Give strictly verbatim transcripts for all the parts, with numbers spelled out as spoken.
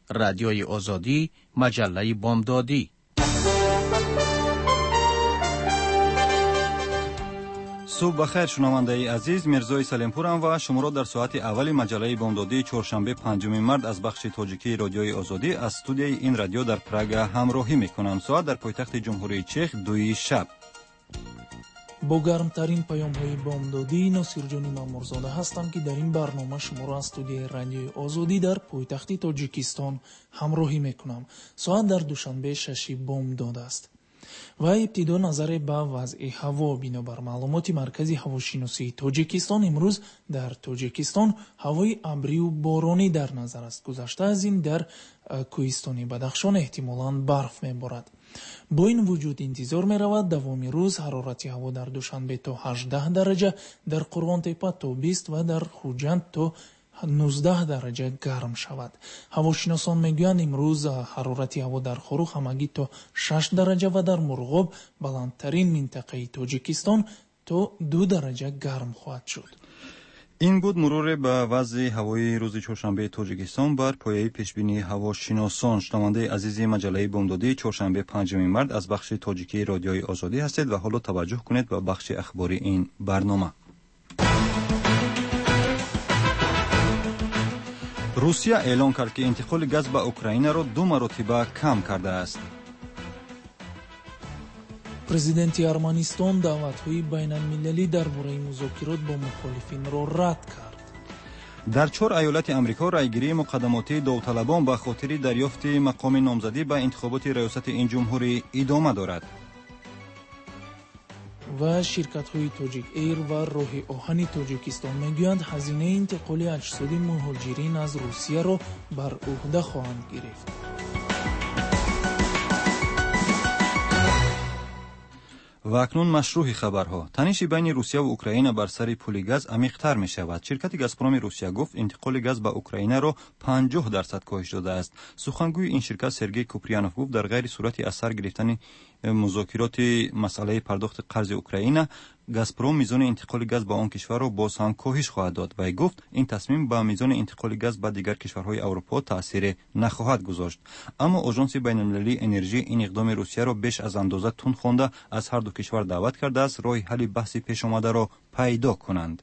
رادیوی آزادی، مجله بامدادی. صبح بخیر شنونده عزیز، میرزای سلیمپورم و شما را در ساعت اول مجله بامدادی چهارشنبه پنجم مارس از بخش تاجیکی رادیوی آزادی از استودیوی این رادیو در پراگ همراهی میکنم. ساعت در پایتخت جمهوری چک دوی شب. با گرمترین پیام‌های بامدادی ناصرجانی مامورزاده هستم که در این برنامه شما را از استودیوی رادیوی آزادی در پایتخت تاجیکستان همراهی میکنم. ساعت در دوشنبه شش بامداد است. و ابتدا نظر به وضع هوا. بنابر معلومات مرکز هواشناسی تاجیکستان امروز در تاجیکستان هوای ابری و بارانی در نظر است. گذشته از این در کوهستان بدخشان احتمالاً برف میبارد. با این وجود انتظار می‌رود دوام روز حرارت هوا در دوشنبه تا هجده درجه، در قربان‌تپه تا بیست و در خوجند تا نوزده درجه گرم شود. هواشناسان میگویند امروز حرارت هوا در خروخ همگی تا شش درجه و در مرغاب بلندترین منطقه تاجیکستان تا دو درجه گرم خواهد شد. این بود مرور به وضع هوای روز چهارشنبه تاجیکستان بر پایه پیشبینی هواشناسان. شنونده عزیز مجله بامدادی چهارشنبه پنجم مارس از بخش تاجیکی رادیوی آزادی هستید و حالا توجه کنید به بخش اخباری این برنامه. روسیه اعلام کرد که انتقال گاز به اوکراین را دو مرتبه کم کرده است. پرزیدنت ارمنستان دعوت‌های بین‌المللی درباره مذاکرات با مخالفین را رد کرد. در چهار ایالت امریکا رایگیری مقدماتی داوطلبان به خاطر دریافت مقام نامزدی به انتخابات ریاست این جمهوری ادامه دارد. و شرکت‌های تاجیک ایر و راه آهن تاجیکستان میگویند هزینه انتقال اجساد مهاجرین از روسیه را بر عهده خواهند گرفت. و اکنون مشروع خبرها. تنش بین روسیه و اوکراین بر سر پول گاز عمیق‌تر می شود. شرکت گازپروم روسیه گفت انتقال گاز به اوکراین را پنجاه درصد کاهش داده است. سخنگوی این شرکت سرگئی کوپریانوف گفت در غیر صورت اثر گرفتن مذاکرات مسئله پرداخت قرض اوکراین، گازپروم میزان انتقال گاز به آن کشور را باز هم کاهش خواهد داد. و گفت این تصمیم به میزان انتقال گاز به دیگر کشورهای اروپا تاثیر نخواهد گذاشت. اما آژانس بین‌المللی انرژی این اقدام روسیه را بیش از اندازه تند خوانده از هر دو کشور دعوت کرده است راه حل بحث پیش آمده را پیدا کنند.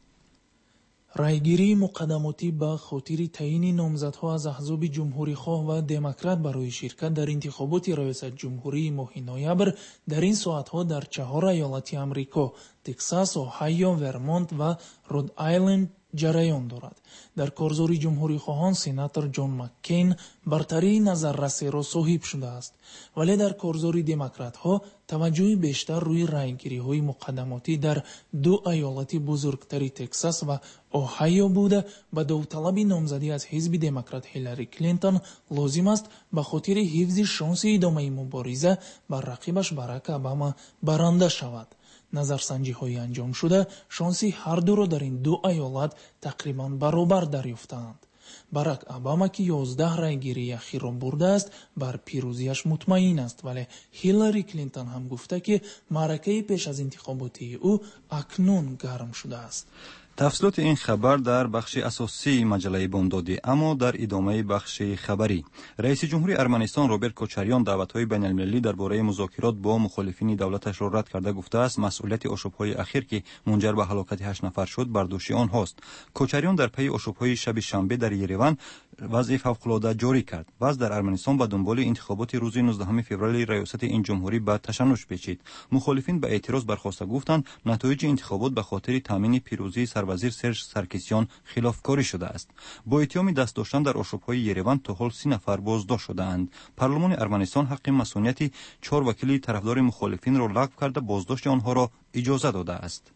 رایگیری مقدماتی به خاطر تعیین نامزدها از احزاب جمهوری خواه و دموکرات برای شرکت در انتخابات ریاست جمهوری ماه نوامبر در این ساعتها در چهار ایالت امریکا، تگزاس، اوهایو، ورمونت و رود آیلند جریان دارد. در کارزاری جمهوری خواهان سناتور جان مککین برتری نظررسی را صاحب شده است، ولی در کارزاری دموکرات ها توجه بیشتر روی رایگیری های مقدماتی در دو ایالت بزرگتری تگزاس و اوهایو بوده. به داوطلب نامزدی از حزب دموکرات هیلاری کلینتون لازم است به خاطر حفظ شانس ادامه مبارزه بر رقیبش باراک اوباما برنده شود. نظرسنجی های انجام شده شانسی هر دو را در این دو ایالت تقریبا برابر دریافتند. باراک اوباما که یازده رایگیری اخیر را برده است بر پیروزیش مطمئن است، ولی هیلاری کلینتون هم گفته که معرکه پیش از انتخابات او اکنون گرم شده است. تفصیلات این خبر در بخش اساسی مجله بامدادی. اما در ادامه بخش خبری، رئیس جمهوری ارمنستان روبرت کوچاریان دعوت‌های بین‌المللی درباره مذاکرات با مخالفین دولتش را رد کرده گفته است مسئولیت آشوب‌های اخیر که منجر به هلاکت هشت نفر شد بر دوش آنهاست. کوچاریان در پی آشوب‌های شب شنبه در یریوان وضع فوق‌العاده جاری کرد. وضع در ارمنستان به دنبال انتخابات روز نوزدهم فوریه ریاست این جمهوری به تشنج پیچید. مخالفین به اعتراض برخاسته گفتند نتایج انتخابات به خاطر تامین پیروزی وزیر سرژ سارکیسیان خلافکاری شده است. با اتهام دست داشتن در آشوب‌های یریوان تا حال سی نفر بازداشت شده‌اند. پارلمان ارمنستان حق مسئولیت چهار وکیل طرفدار مخالفین را لغو کرده بازداشت آنها را اجازه داده است.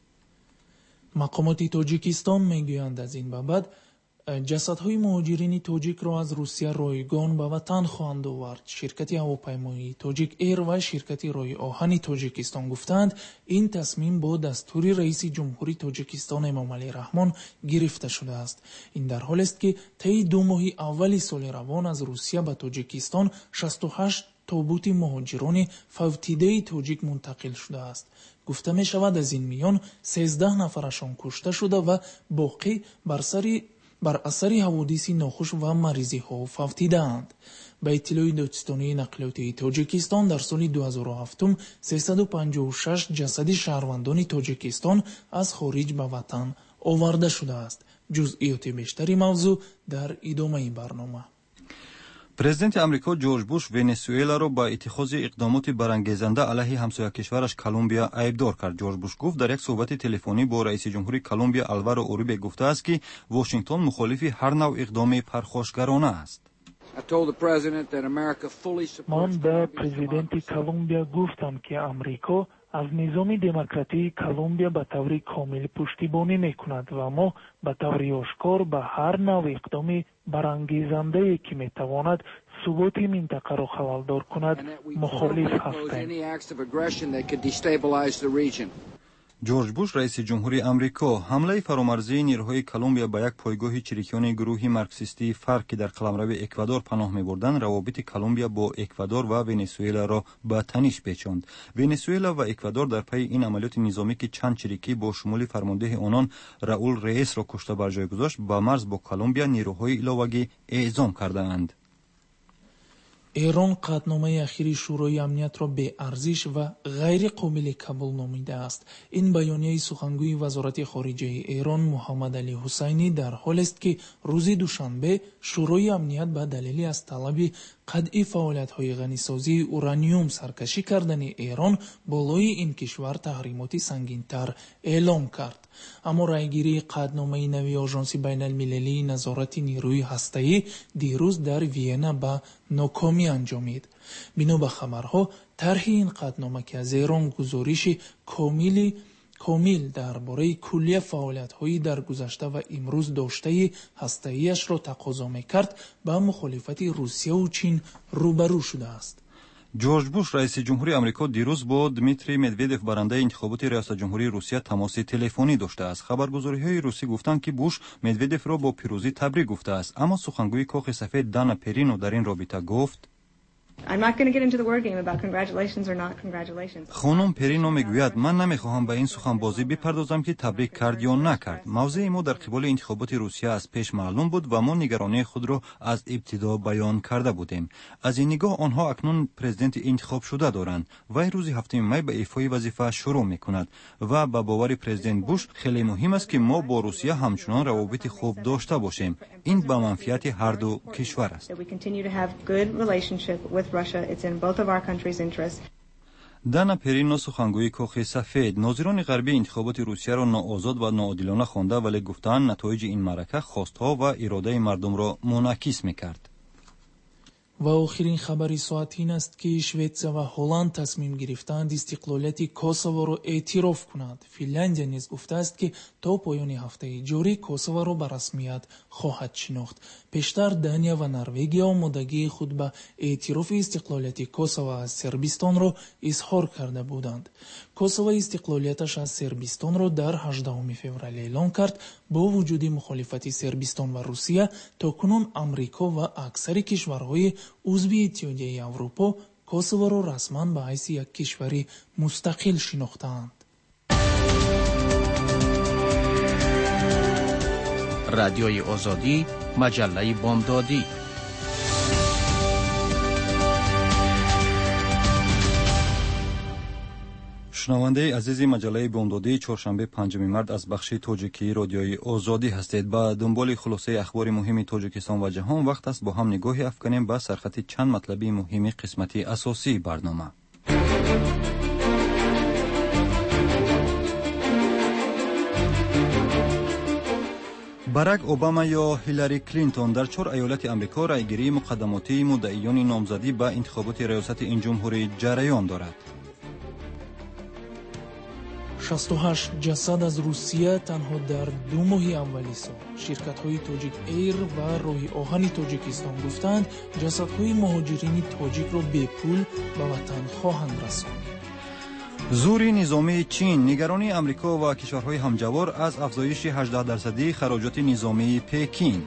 مقامات تاجیکستان میگویند از این بابت جسدهای مهاجرین تاجیک را از روسیه رایگان به وطن خواهند آورد. شرکت هواپیمایی تاجیک ایر و شرکت راه آهن تاجیکستان گفتند این تصمیم با دستور رئیس جمهوری تاجیکستان امامعلی رحمان گرفته شده است. این در حالی است که طی دو ماه اول سال روان از روسیه به تاجیکستان شصت و هشت تابوت مهاجران فوتیده تاجیک منتقل شده است. گفته می شود از این میان سیزده نفرشان کشته شده و باقی بر سر бар асари ҳаводиси нохуш ва маризиҳо фавтидаанд. ба иттилои додистонии нақлиётии тоҷикистон дар соли ду ҳазору ҳафт сесаду панҷоҳу шаш ҷасади шаҳрвандони тоҷикистон аз хориҷ ба ватан оварда шудааст. ҷузъиёти бештари мавзӯъ дар идомаи барнома. президенти амрико ҷорҷ буш венесуэларо ба иттихози иқдомоти барангезанда алайҳи ҳамсоякишвараш Колумбия айбдор кард. ҷорҷ буш гуфт дар як суҳбати телефонӣ бо раиси ҷумҳури Колумбия Алваро Урибе гуфтааст, ки Вашингтон мухолифи ҳар нав иқдоми пархошгарона аст. ман ба президенти Колумбия гуфтам, ки амрико аз низоми демократии Колумбия ба таври комил пуштибонӣ мекунад ва мо ба таври ошкор ба ҳар нав иқдоми барангезандае, ки метавонад суботи минтақаро халалдор кунад, мухолиф ҳастем. ҷорҷ буш раиси ҷумҳури амрико ҳамлаи фаромарзии нирӯҳои Колумбия ба як пойгоҳи чирикёни гурӯҳи марксистии ФАРК, ки дар қаламрави Эквадор паноҳ мебурданд, равобити Колумбия бо Эквадор ва Венесуэларо ба таниш печонд. Венесуэла ва Эквадор дар пайи ин амалиёти низомӣ, ки чанд чирикӣ бо шумули фармондеҳи онон Раул Реесро кушта бар ҷой гузошт, ба марз бо Колумбия нирӯҳои иловагӣ эъзом кардаанд. эрон қатномаи ахири шӯрои амниятро беарзиш ва ғайриқобили қабул номидааст. ин баёнияи сухангӯи вазорати хориҷаи Эрон Муҳаммад Али Ҳусайнӣ дар ҳолест, ки рӯзи душанбе шӯрои амният ба далели аз талаби қадъи фаъолиятҳои ғанисозии ураниум саркашӣ кардани Эрон болои ин кишвар таҳримоти сангинтар эълом кард. аммо райгирии қатномаи нави Оҷонси байналмилалии назорати нирӯи ҳастаӣ дирӯз дар Виена ба нокомӣ анҷомид. бино ба хабарҳо, тарҳи ин қатнома, ки аз Эрон гузориши комили комил дар бораи куллия фаъолиятҳои дар гузашта ва имрӯз доштаи ҳастаиашро тақозо мекард, ба мухолифати Русияву Чин рӯбарӯ шудааст. ҷорҷ буш раиси ҷумҳури амрико дирӯз бо Дмитрий Медведев барандаи интихоботи риёсатҷумҳурии Русия тамоси телефонӣ доштааст. Хабаргузориҳои русӣ гуфтанд, ки Буш Медведевро бо пирӯзӣ табрик гуфтааст, аммо сухангӯи Коხи сафед Дана Перино дар ин робита гуфт: хонум Перино мегӯяд, ман намехоҳам ба ин суханбозӣ бипардозам, ки табрик кард ё накард. мавзеи мо дар қиболи интихоботи Русия аз пеш маълум буд ва мо нигаронии худро аз ибтидо баён карда будем. аз ин нигоҳ онҳо акнун президенти интихобшуда доранд. вай рӯзи ҳафтуми май ба ифои вазифа шурӯъ мекунад ва ба бовари президент Буш хеле муҳим аст, ки мо бо Русия ҳамчунон равобити хуб дошта бошем. ин ба манфиати ҳарду кишвар аст. Russia. It's in both of our countries' interests. Дана Перино сухангӯи Коხи сафед нозирони ғарбии интихоботи Русияро ноозод ва ноодилона хонда, вале гуфтаанд натоиҷи ин маърака хостҳо ва иродаи мардумро мунъакис мекард. ва охирин хабари соат ин аст, ки Шветсия ва Ҳолланд тасмим гирифтаанд истиқлолияти Косоворо эътироф кунад. Финляндия низ гуфтааст, ки то поёни ҳафтаи ҷорӣ Косоворо ба расмият хоҳад шинохт. пештар Дания ва Норвегия омодагии худ ба эътирофи истиқлолияти Косово аз Сербистонро изҳор карда буданд. Косово истиқлолияташ аз Сербистонро дар ҳаждаҳуми феврал эълон кард. бо вуҷуди мухолифати Сербистон ва Русия, то кунун Амрико ва аксари кишварҳои узви Иттиҳодияи Аврупо Косоворо расман ба ҳайси як кишвари мустақил шинохтаанд. радиои озодӣ, маҷаллаи бомдодӣ. шунавандаи азизи маҷаллаи бомдодӣ чоршанбе панҷуми март аз бахши тоҷикии радиои озодӣ ҳастед. ба дунболи хулосаи ахбори муҳими Тоҷикистон ва ҷаҳон вақт аст бо ҳам нигоҳе афканем ба сархати чанд матлаби муҳими қисмати асосии барнома. барак Обама ё Ҳиллари Клинтон дар чор аёлати амрико райгирии муқаддамотии муддаиёни номзадӣ ба интихоботи риёсати ин ҷумҳурӣ ҷараён дорад. шасту ҳашт ҷасад аз Русия танҳо дар ду моҳи аввали сол. Ширкатҳои Тоҷик Эйр ва Роҳи оҳани Тоҷикистон гуфтанд, ҷасадҳои муҳоҷирини тоҷикро бепул ба ватан хоҳанд расонд. зури низомии Чин, нигаронии Амрико ва кишварҳои ҳамҷавор аз афзоиши ҳаждаҳ дарсадии хароҷоти низомии Пекин.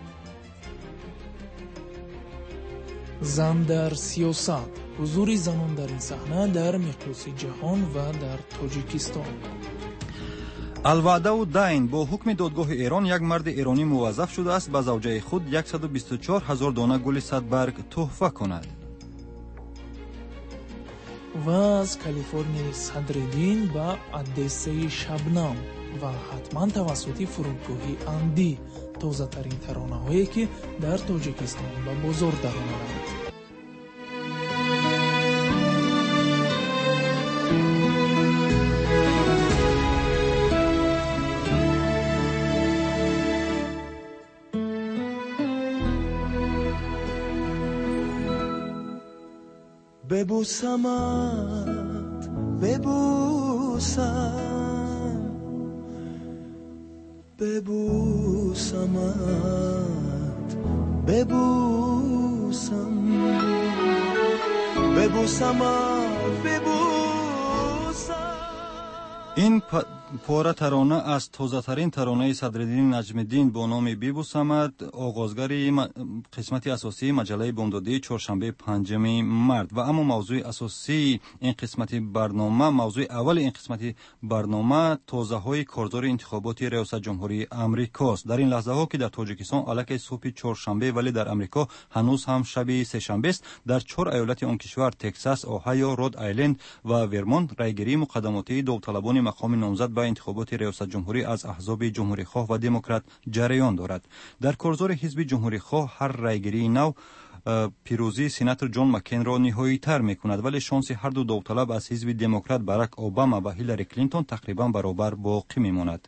зан дар сиёсат. ҳузури занон дар ин саҳна дар миқёси ҷаҳон ва дар Тоҷикистон. алваъдау дайн бо ҳукми додгоҳи эрон як марди эронӣ муваззаф шудааст ба завҷаи худ сад و بیست و چهار ҳазор дона гули садбарг тӯҳфа кунад. ва аз калифорнияи садриддин ба одессаи шабнам ва ҳатман тавассути фурудгоҳи анди тозатарин таронаҳое ки дар тоҷикистон ба бозор даромаданд. ببوسمت ببوسم ببوسمت ببوسم ببوسمت ببوسم. این پاره ترانه از تازه‌ترین ترانه صدرالدین نجم‌الدین با نام ببوسمت، آغازگری قسمت اساسی مجله بامدادی چهارشنبه پنجم مارد و اما موضوع اساسی این قسمت برنامه، موضوع اول این قسمت برنامه تازه‌های کارزار انتخابات ریاست جمهوری آمریکاست. در این لحظه‌ها که در تاجیکستان الکی صبح چهارشنبه ولی در آمریکا هنوز هم شب سه‌شنبه است، در چهار ایالت آن کشور تگزاس، اوهایو، رود آیلند و ورمونت رایگیری مقدماتی داوطلبان مقام نامزد به انتخابات ریاست جمهوری از احزاب جمهوری خواه و دموکرات جریان دارد. در کارزار حزب جمهوری خواه هر رایگیری نو پیروزی سناتور جان مکین را نهایی تر می کند، ولی شانس هر دو داوطلب از حزب دموکرات باراک اوباما و هیلاری کلینتون تقریبا برابر باقی می ماند.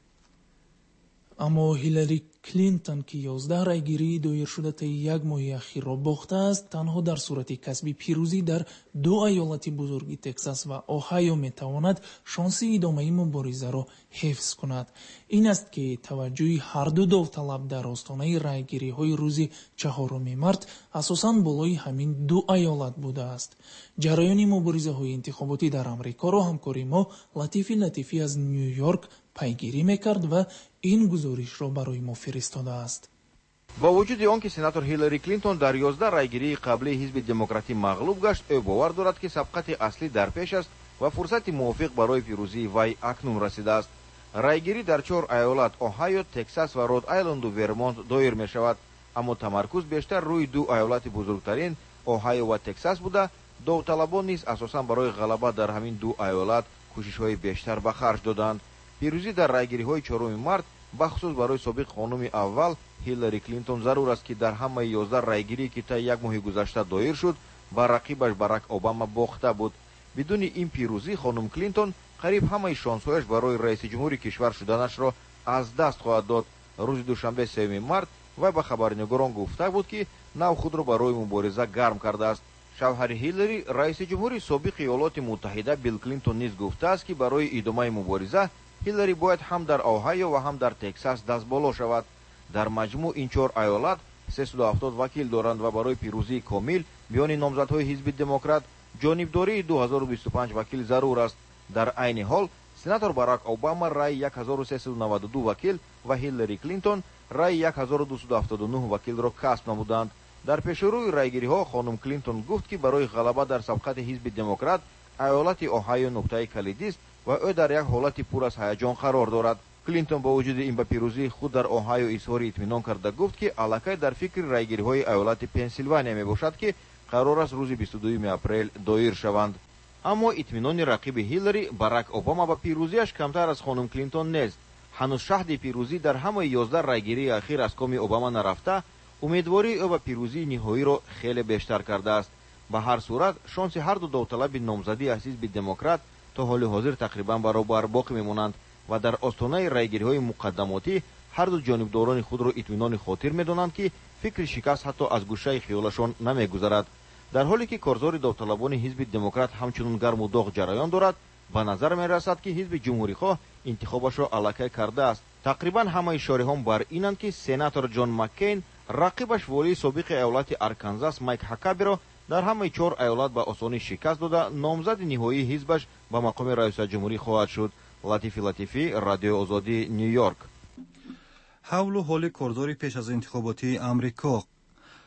аммо ҳиллари клинтон ки ёздаҳ райгирии доиршуда таи як моҳи ахирро бохтааст, танҳо дар сурати касби пирӯзӣ дар ду айолати бузурги тексас ва оҳайо метавонад шонси идомаи муборизаро ҳифз кунад. ин аст ки таваҷҷӯҳи ҳарду довталаб дар остонаи райгириҳои рӯзи чаҳоруми март асосан болои ҳамин ду айолат будааст. ҷараёни муборизаҳои интихоботӣ дар амрикоро ҳамкори мо латифи латифӣ аз ню йорк пайгирӣ мекард ва ин гузоришро барои мо фиристодааст. бо вуҷуди он ки сенатор ҳиллари клинтон дар ёздаҳ райгирии қаблии ҳизби демократӣ мағлуб гашт, ӯ бовар дорад ки сабқати аслӣ дар пеш аст ва фурсати мувофиқ барои пирӯзии вай акнун расидааст. райгирӣ дар чор айолат оҳайо, тексас ва род айленду вермонт доир мешавад, аммо тамаркуз бештар рӯи ду айолати бузургтарин оҳайо ва тексас буда, довталабон низ асосан барои ғалаба дар ҳамин ду айолат кӯшишҳои бештар ба харҷ доданд. пирӯзӣ дар райгириҳои чоруми март бахусус барои собиқ хонуми аввал ҳиллари клинтон зарур аст ки дар ҳамаи ёздаҳ райгирие ки таи як моҳи гузашта доир шуд ба рақибаш барак обама бохта буд. бидуни ин пирӯзӣ хонум клинтон қариб ҳамаи шонсҳояш барои раиси ҷумҳури кишвар шуданашро аз даст хоҳад дод. рӯзи душанбе сеюми март вай ба хабарнигорон гуфта буд ки нав худро барои мубориза гарм кардааст. шавҳари ҳиллари, раиси ҷумҳури собиқи иёлоти муттаҳида Билл Клинтон низ гуфтааст ки барои идомаи мубориза ҳиллари бояд ҳам дар оҳайо ва ҳам дар тексас дастболо шавад. дар маҷмӯъ ин чор айолат сесад و ҳафтод вакил доранд ва барои пирӯзии комил миёни номзадҳои ҳизби демократ ҷонибдории ду ҳазору бисту панҷ вакил зарур аст. дар айни ҳол сенатор барак обама раи сад و сесад و ду вакил ва ҳиллари клинтон раи ҳазору дусад و ҳафтоду нӯҳ вакилро касб намуданд. дар пешрӯи райгириҳо хонум клинтон гуфт ки барои ғалаба дар сабқати ҳизби демократ айолати оҳайо нуқтаи калидист ва ӯ дар як ҳолати пур аз ҳаяҷон қарор дорад. клинтон бо вуҷуди ин ба пирӯзии худ дар оҳайо изҳори итминон карда гуфт ки аллакай дар фикри райгириҳои айолати пенсилвания мебошад ки қарор аст рӯзи бисту дуюми апрел доир шаванд. аммо итминони рақиби ҳиллари, барак обама ба пирӯзиаш камтар аз хонум клинтон нест. ҳанӯз шаҳди пирӯзӣ дар ҳамаи ёздаҳ райгирии ахир аз коми обама нарафта, умедвории ӯ ба пирӯзии ниҳоиро хеле бештар кардааст. ба ҳар сурат шонси ҳарду довталаби номзадӣ аз ҳизби демократ то ҳоли ҳозир тақрибан баробар боқӣ мемонанд ва дар остонаи райгириҳои муқаддамотӣ ҳарду ҷонибдорони худро итминони хотир медонанд ки фикри шикаст ҳатто аз гӯшаи хиёлашон намегузарад. дар ҳоле ки корзори довталабони ҳизби демократ ҳамчунон гарму доғ ҷараён дорад, ба назар мерасад ки ҳизби ҷумҳурихоҳ интихобашро аллакай кардааст. тақрибан ҳамаи шориҳон бар инанд ки сенатор ҷон маккейн рақибаш волии собиқи айолати арканзас майк ҳакабиро дар ҳамаи чор айолат ба осонӣ шикаст дода номзади ниҳоии ҳизбаш ба мақоми раисатҷумҳурӣ хоҳад шуд. латифи латифӣ, радиои озодӣ, ню йорк. ҳавлу ҳоли корзори пеш аз интихоботии амрико.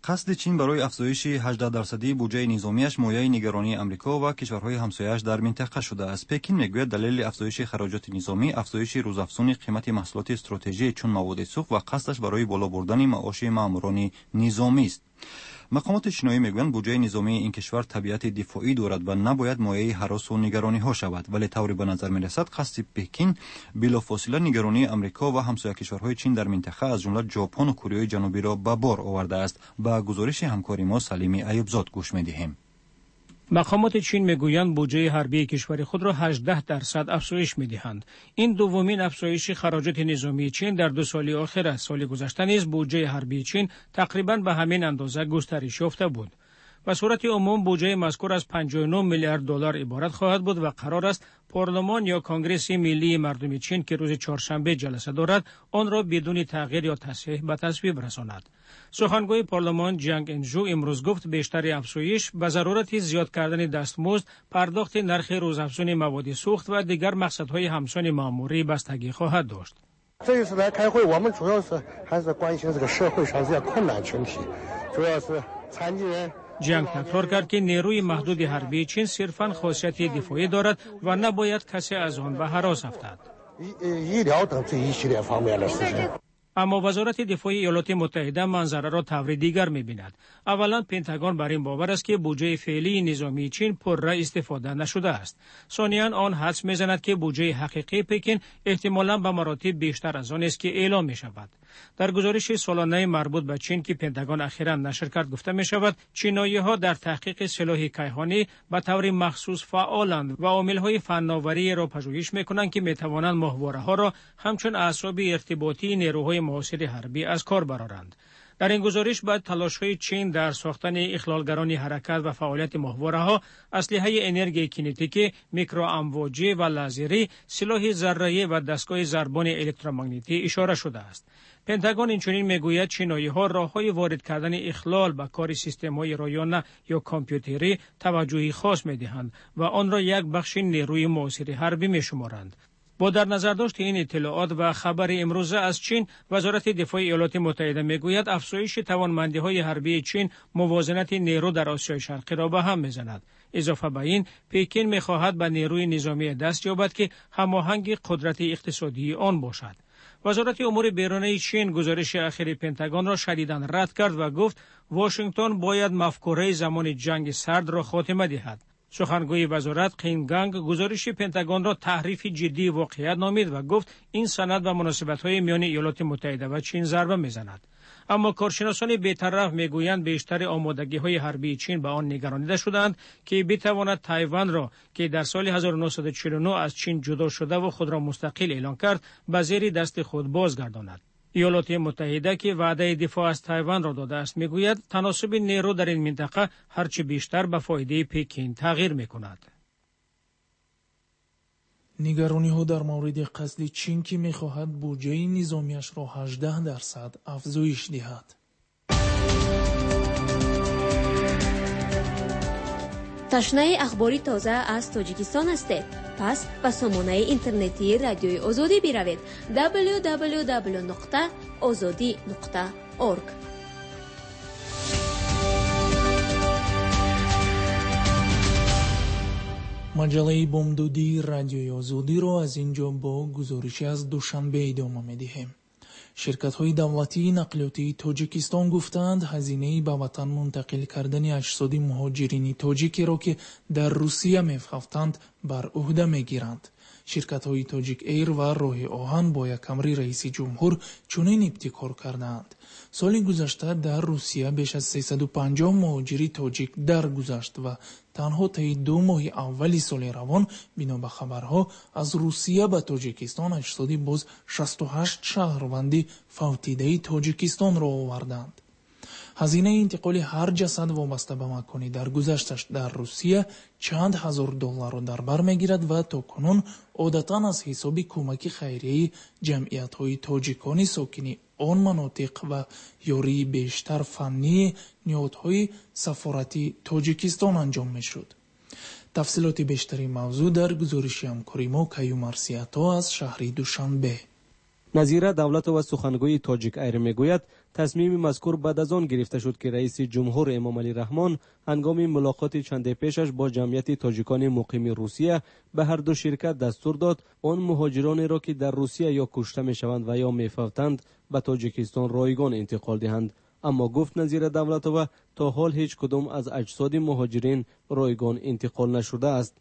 قصد چین برای افزایش هجده درصدی بودجه نظامیش مایه نگرانی آمریکا و کشورهای همسایه‌اش در منطقه شده است. پکین میگوید دلیل افزایش خراجات نظامی افزایش روزافزون قیمت محصولات استراتژی چون مواد سوخت و قصدش برای بالا بردن معاش ماموران نظامی است. مقامات چینایی میگویند بودجه نظامی این کشور طبیعت دفاعی دارد و نباید مایه هراس و نگرانی ها شود، ولی طوری به نظر میرسد قصد پکین بلافاصله نگرانی آمریکا و همسایه کشورهای چین در منطقه از جمله ژاپن و کره جنوبی را به بار آورده است. با گزارش همکاری ما سلیم ایوبزاد گوش میدهیم. مقامات چین میگویند بودجه حربی کشور خود را هجده درصد افزایش میدهند. این دومین افزایش خراجات نظامی چین در دو سال اخیر است. سال گذشته نیز بودجه حربی چین تقریبا به همین اندازه گسترش یافته بود. به صورت عموم بودجه مذکور از پنجاه و نه میلیارد دلار عبارت خواهد بود و قرار است پارلمان یا کنگره ملی مردم چین که روز چهارشنبه جلسه دارد آن را بدون تغییر یا تصحیح به تصویب رساند. سخنگوی پارلمان جنگ انجو امروز گفت بیشتر افزایش به ضرورت زیاد کردن دستمزد، پرداخت نرخ روزافزون مواد سوخت و دیگر مقصدهای همسان ماموری بستگی خواهد داشت. جنگ تکرار کرد که نیروی محدود حربی چین صرفاً خاصیت دفاعی دارد و نباید کسی از آن به هراس افتد. اما وزارت دفاع ایالات متحده منظره را طور دیگر می‌بیند. اولا پنتاگون بر این باور است که بودجه فعلی نظامی چین پرره استفاده نشده است. ثانیاً آن حدس می‌زند که بودجه حقیقی پکین احتمالاً به مراتب بیشتر از آن است که اعلام می‌شود. در گزارش سالانه مربوط به چین که پنتاگون اخیراً نشر کرد گفته می‌شود چینایی‌ها در تحقیق سلاح کیهانی به طور مخصوص فعالند و عامل‌های فناوری را پژوهش می‌کنند که می‌توانند ماهواره‌ها را همچون اعصاب ارتباطی نیروهای معاصر حربی از کار برآورند. در این گزارش بعد تلاش‌های چین در ساختن اخلالگران حرکت و فعالیت ماهواره‌ها، اسلحه انرژی کینتیکی، میکروامواجی و لازری، سلاح ذره‌ای و دستگاه ضربان الکترومغناطیسی اشاره شده است. پنتاگون اینچنین میگوید چینایی‌ها راه‌های وارد کردن اخلال به کار سیستم‌های رایانه یا کامپیوتری توجهی خاص می‌دهند و آن را یک بخش نیروی معاصر حربی می‌شمارند. با در نظر داشت این اطلاعات و خبر امروزه از چین، وزارت دفاع ایالات متحده میگوید افزایش توانمندی‌های حربی چین موازنت نیرو در آسیای شرقی را به هم میزند. اضافه به این، پکین میخواهد به نیروی نظامی دست یابد که هماهنگ قدرت اقتصادی آن باشد. وزارت امور بیرونی چین گزارش اخیر پنتاگون را شدیداً رد کرد و گفت واشنگتن باید مفکوره زمان جنگ سرد را خاتمه دهد. سخنگوی وزارت قینگانگ گزارش پنتاگون را تحریف جدی واقعیت نامید و گفت این سند و مناسبت‌های میان ایالات متحده و چین ضربه می‌زند. اما کارشناسان بی‌طرف میگویند بیشتر آمادگی‌های حربی چین به آن نگرانیده شدند که بتواند تایوان را که در سال هزار و نهصد و چهل و نه از چین جدا شده و خود را مستقل اعلام کرد به زیر دست خود بازگرداند. ایالات متحده که وعده دفاع از تایوان را داده است میگوید تناسب نیرو در این منطقه هرچی بیشتر به فایده پکین تغییر میکند. نگرانی‌ها در مورد قصد چین که می‌خواهد بودجه نظامیش را هجده درصد افزایش دهد. تشنه اخباری تازه از تاجیکستان هستید؟ پس به سامانه اینترنتی رادیوی آزادی بروید دبلیو دبلیو دبلیو نقطه آزادی نقطه اورگ. مجله بامدادی رادیوی آزادی را از اینجا با گزارشی از دوشنبه ادامه می‌دهیم. شرکت‌های دولتی نقلیاتی تاجیکستان گفتند هزینه به وطن منتقل کردن هشتصد مهاجرین تاجیکی را که در روسیه می‌فروختند بر عهده می‌گیرند. شرکت‌های تاجیک ایر و راه آهن با یک امر رئیس جمهور چنین ابتکار کردند. سال گذشته در روسیه بیش از سیصد و پنجاه مهاجری تاجیک درگذشت و تنها طی دو ماه اولی سال روان بنا به خبرها از روسیه به تاجیکستان هشتصد باز شصت و هشت شهروند فوتیده تاجیکستان را آوردند. هزینه انتقال هر جسد وابسته به مکانی در گذشتش در روسیه چند هزار دلار را در بر میگیرد و تا کنون عادتاً از حساب کمک خیریه جمعیت‌های تاجیکانی ساکنی آن مناطق و یاری بیشتر فنی نهادهای سفارتی تاجیکستان انجام میشد. تفصیلات بیشتری موضوع در گزارش همکاری ما کیوم ارسیاتا از شهر دوشنبه. نظیر دولت و سخنگوی تاجیک ایر میگوید تصمیم مذکور بعد از آن گرفته شد که رئیس جمهور امام علی رحمان هنگام ملاقات چند پیشش با جمعیت تاجیکان مقیم روسیه به هر دو شرکت دستور داد آن مهاجرانی را که در روسیه یا کشته میشوند و یا میفوتند به تاجیکستان رایگان انتقال دهند. اما گفت نظیر دولتوف تا حال هیچ کدام از اجساد مهاجرین رایگان انتقال نشده است.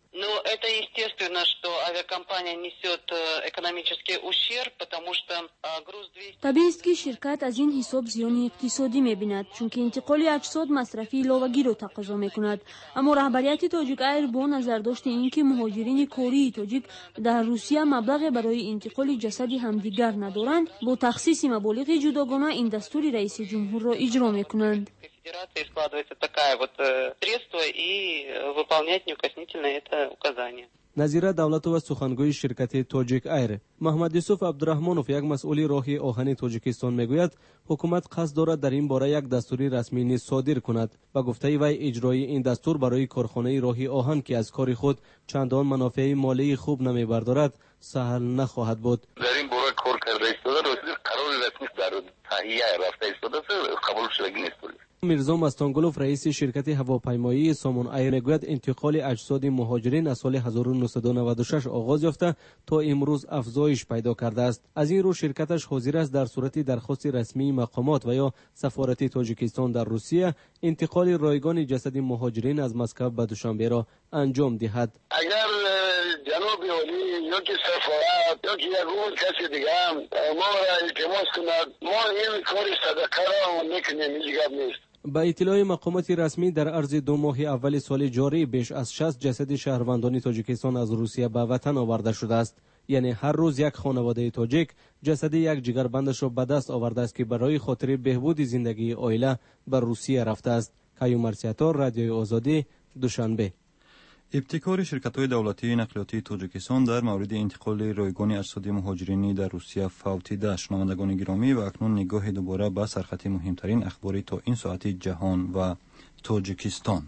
طبیعی است که شرکت از این حساب زیان اقتصادی می‌بیند چون که انتقال اجساد مصرفی علاوه‌گی را تقاضا می‌کند. اما رهبریت تاجیک ایر با نظر داشت اینکه مهاجرین کوری تاجیک در روسیه مبلغ برای انتقال جسد همدیگر ندارند، با تخصیص مبالغ جداگانه این دستور رئیس جمهور را اجرا می‌کنند. Федерации складывается такая вот средство и выполнять неукоснительно это указание. نظیر دولتوف سخنگوی شرکت تاجیک ایر محمد یوسف عبدالرحمنوف یک مسئول راه آهن تاجیکستان میگوید حکومت قصد دارد در این باره یک دستوری رسمی نیز صادر کند. با گفته وی اجرای این دستور برای کارخانه راه آهن که از کار خود چندان منافع مالی خوب نمیبردارد سهل نخواهد بود. در این باره کار کرده ایستاده قرار رسمی در تهیه رفته ایستاده قبول شدگی نیست. میرزا مستانگلوف رئیس شرکت هواپیمایی سامان ایر میگوید انتقال اجساد مهاجرین از سال هزار و نهصد و نود و شش آغاز یافته تا امروز افزایش پیدا کرده است. از این رو شرکتش حاضر است در صورت درخواست رسمی مقامات و یا سفارت تاجیکستان در روسیه انتقال رایگان جسد مهاجرین از مسکو به دوشنبه را انجام دهد. اگر جناب عالی یا که سفارت یا که یک کسی دیگه هم ما را التماس کند ما این کار صدقه را میکنیم دیگه نیست. با اطلاع مقامات رسمی در عرض دو ماه اول سال جاری بیش از شصت جسد شهروندان تاجیکستان از روسیه به وطن آورده شده است. یعنی هر روز یک خانواده تاجیک جسد یک جگربندش را به دست آورده است که برای خاطر بهبود زندگی عائله به روسیه رفته است. کیوم مرسیاتور، رادیوی آزادی، دوشنبه. ابتکار شرکت‌های دولتی نقلیاتی تاجیکستان در مورد انتقال رایگان اجساد مهاجرین در روسیه فوتیده. شنوندگان گرامی و اکنون نگاه دوباره به سرخط مهمترین اخباری تا این ساعت جهان و تاجیکستان.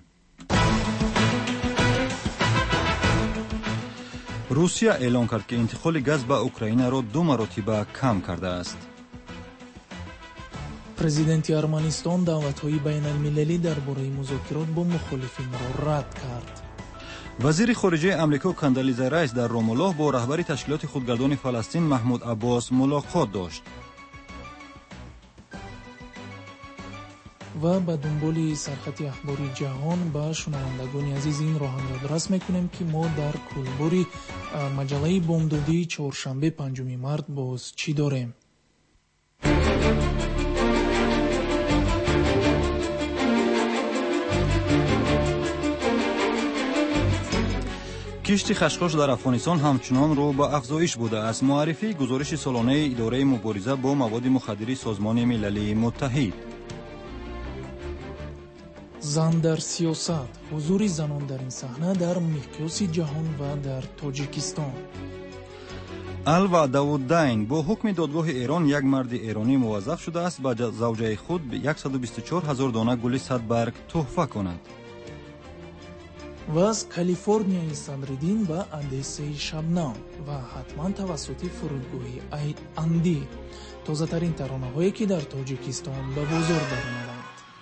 روسیه اعلام کرد که انتقال گاز به اوکراین را دو مرتبه کم کرده است. президенти арманистон даъватҳои байналмилалӣ дар бораи музокирот бо мухолифинро рад кард. وزیر خارجه امریکا کندالیزا رایس در رامالله با رهبر تشکیلات خودگردان فلسطین محمود عباس ملاقات داشت. و ба дунболи сархати ахбори ҷаҳон ба шунавандагони азиз инро ҳам ёдрас мекунем ки мо дар кулбори маҷаллаи бомдодии чоршанбе панҷуми март боз чӣ дорем. کشت خشخاش در افغانستان همچنان رو با افزایش بوده است. معرفی گزارش سالانه اداره مبارزه با مواد مخدر سازمان ملل متحد. زن در سیاست، حضور زنان در این صحنه در مقیاس جهان و در تاجیکستان. الوا داودین با حکم دادگاه ایران یک مرد ایرانی موظف شده است به زوجه خود به صد و بیست و چهار هزار دانه گل صد برگ تحفه کند. و از کالیفرنیای سادریدین به ادسای شبنم و حتما توسط فرودگاه اندی تازه‌ترین ترانه‌هایی که در تاجیکستان به بازار درآمدند.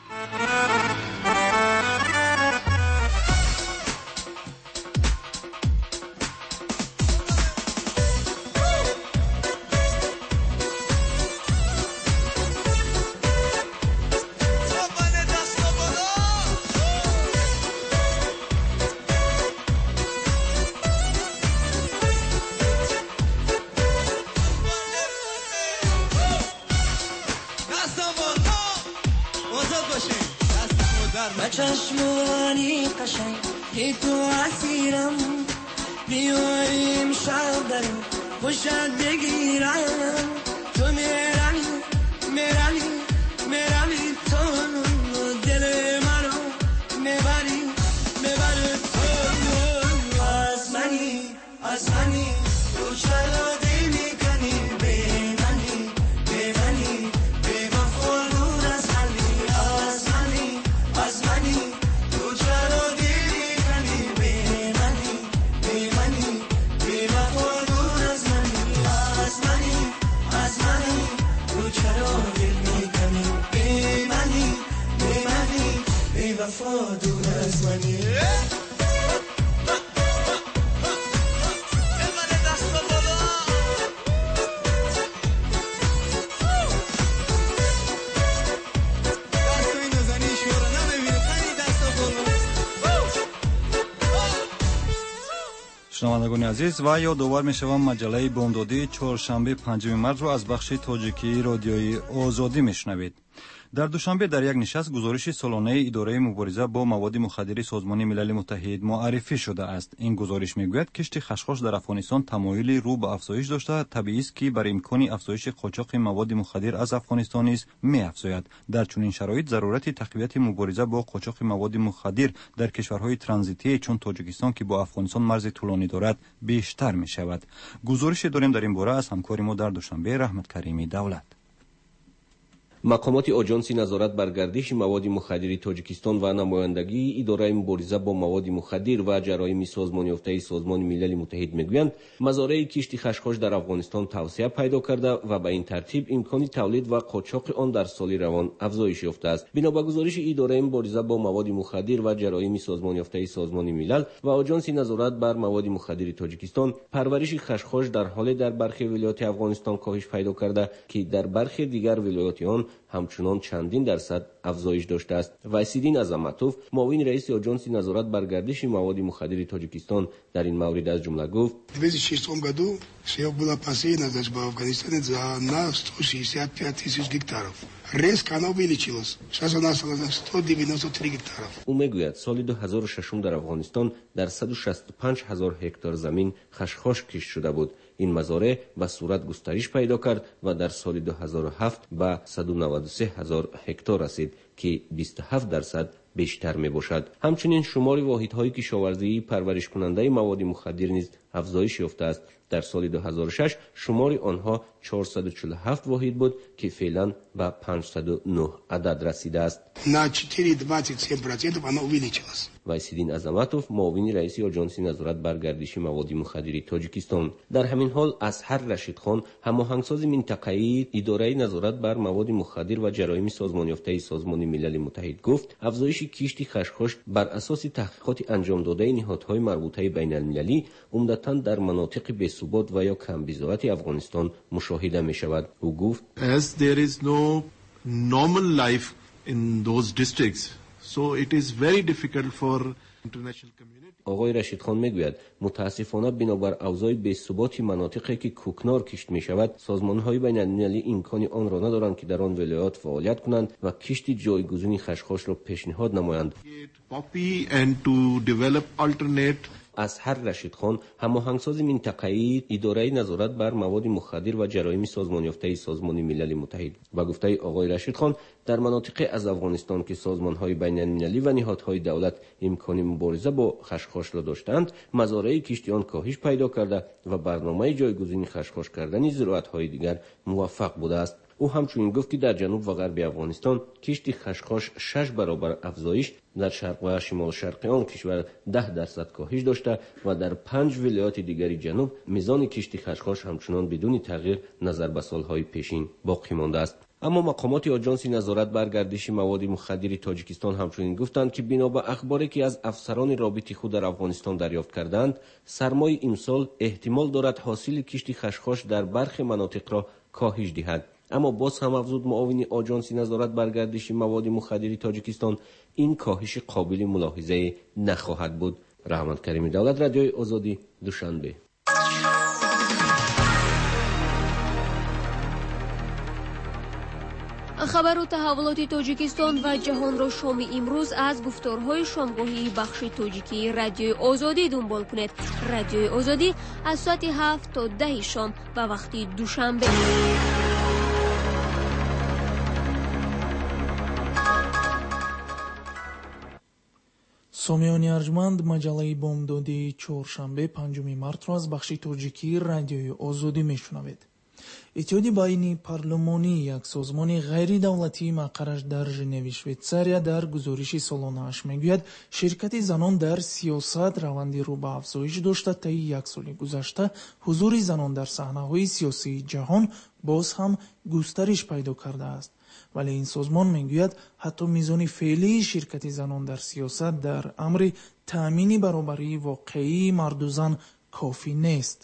چشمانی قشنگ که تو اسیرم بیاریم شب دارم خوشت بگیرم تو میرمی میرمی میرمی تو دل منو میبری میبری تو از منی از منی تو چرا دی میکنی به منی به منی به وفا دور از منی از منی از منی تو چرا دی میکنی به منی به منی به وفا دور از منی از منی از منی تو چرا دی میکنی بی وفا دور از منی. شنوندگان عزیز و یادآور می‌شوم مجله بامدادی چهارشنبه پنجم مارس را از بخش تاجیکی رادیوی آزادی میشنوید. در دوشنبه در یک نشست گزارش سالانه اداره مبارزه با مواد مخدر سازمان ملل متحد معرفی شده است. این گزارش میگوید کشت خشخاش در افغانستان تمایل رو به افزایش داشته، طبیعی است که بر امکان افزایش قاچاق مواد مخدر از افغانستان نیز می‌افزاید. در چنین شرایط ضرورت تقویت مبارزه با قاچاق مواد مخدر در کشورهای ترانزیتی چون تاجیکستان که با افغانستان مرز طولانی دارد بیشتر می‌شود. گزارش داریم در این باره از همکار ما در دوشنبه رحمت کریمی دولت. مقامات آژانس نظارت بر گردش مواد مخدر تاجیکستان و نمایندگی اداره مبارزه با مواد مخدر و جرایم سازمان یافته سازمان ملل متحد میگویند مزارع کشت خشخاش در افغانستان توسعه پیدا کرده و به این ترتیب امکان تولید و قاچاق آن در سال روان افزایش یافته است. بنا به گزارش اداره مبارزه با مواد مخدر و جرایم سازمان یافته سازمان ملل و آژانس نظارت بر مواد مخدر تاجیکستان، پرورش خشخاش در حال در برخی ولایات افغانستان کاهش پیدا کرده که در برخی دیگر ولایات آن همچنان چندین درصد افزایش داشته است. وایسیدین عظمتوف، معاون رئیس آژانس نظارت بر گردش مواد مخدر تاجیکستان، در این مورد از جمله گفت: В две тысячи шестом году всего было посеяно значит, в Афганистане на сто шестьдесят пять тысяч гектаров. Резко оно увеличилось. Сейчас у нас сто девяносто три гектаров. او میگوید سال دو هزار و شش در افغانستان در صد و شصت و پنج هزار هکتار زمین خشخاش کشت شده بود. این مزارع به صورت گسترش پیدا کرد و در سال دو هزار و هفت به صد و نود و سه هزار هکتار رسید که بیست و هفت درصد بیشتر می باشد. همچنین شمار واحدهای کشاورزی پرورش کننده مواد مخدر نیز افزایش یافته است. در سال دو هزار و شش شمار آنها چهارصد و چهل و هفت واحد بود که فعلا به پانصد و نه عدد رسیده است. На четыре целых двадцать семь сотых процента оно увеличилось. وایسیدین عظمتوف، معاون رئیس آژانس نظارت بر گردش مواد مخدر تاجیکستان. در همین حال اظهر رشیدخان، هماهنگساز منطقه‌ای اداره نظارت بر مواد مخدر و جرایم سازمان یافته سازمان ملل متحد گفت افزایش کشت خشخاش بر اساس تحقیقات انجام داده نهادهای مربوطه بین المللی عمدتاً در مناطق بی‌ثبات و یا کم بضاعت افغانستان مشاهده می شود. او گفت As there is no normal life in those districts, so it is very difficult for international community. آقای رشید خان میگوید متاسفانه بنابر اوضاع بی‌ثبات مناطقی که کوکنار کشت می شود، سازمان‌های بین‌المللی امکان آن را ندارند که در آن ولایات فعالیت کنند و کشت جایگزین خشخاش را پیشنهاد نمایند. Poppy and to develop alternate اظهر رشیدخان، هماهنگساز منطقه‌ای اداره نظارت بر مواد مخدر و جرایم سازمان یافته سازمان ملل متحد و گفته آقای رشیدخان در مناطق از افغانستان که سازمان‌های بین‌المللی و نهادهای دولت امکان مبارزه با خشخاش را داشتند، مزارع کشت آن کاهش پیدا کرده و برنامه جایگزین خشخاش کردن زراعت‌های دیگر موفق بوده است. او همچنین گفت که در جنوب و غرب افغانستان کشت خشخاش شش برابر افزایش، در شرق و شمال شرقی آن کشور ده درصد کاهش داشته و در پنج ولایات دیگر جنوب میزان کشت خشخاش همچنان بدون تغییر نظر به سالهای پیشین باقی مانده است. اما مقامات آژانس نظارت بر گردش مواد مخدر تاجیکستان همچنین گفتند که بنا به اخباری که از افسران رابطه خود در افغانستان دریافت کردند، سرمای امسال احتمال دارد حاصل کشت خشخاش در برخی مناطق را کاهش دهد. اما باز هم افزود معاون آژانس نظارت بر گردش مواد مخدر تاجیکستان، این کاهش قابل ملاحظه نخواهد بود. رحمت کریمی دولت، رادیوی آزادی، دوشنبه. خبر و تحولات تاجیکستان و جهان را شام امروز از گفتارهای شامگاهی بخش تاجیکی رادیوی آزادی دنبال کنید. رادیوی آزادی از ساعت هفت تا ده شام و وقتی دوشنبه. سامیانی ارجمند، مجله بامدادی چهارشنبه پنجم مارس را از بخش تاجیکی رادیوی آزادی میشنوید. اتحادی байни парлумонӣ, як созмони ғайридавлатии мақараш дар Женеви, Швейтсария, дар гузориши солонааш мегӯяд, ширкати занон дар сиёсат раванди рӯ ба афзоиш дошта. таи як соли гузашта ҳузури занон дар саҳнаҳои сиёсии ҷаҳон боз ҳам густариш пайдо кардааст. ولی این سازمان میگوید حتی میزان فعلی شرکت زنان در سیاست در امر تامین برابری واقعی مرد و زن کافی نیست.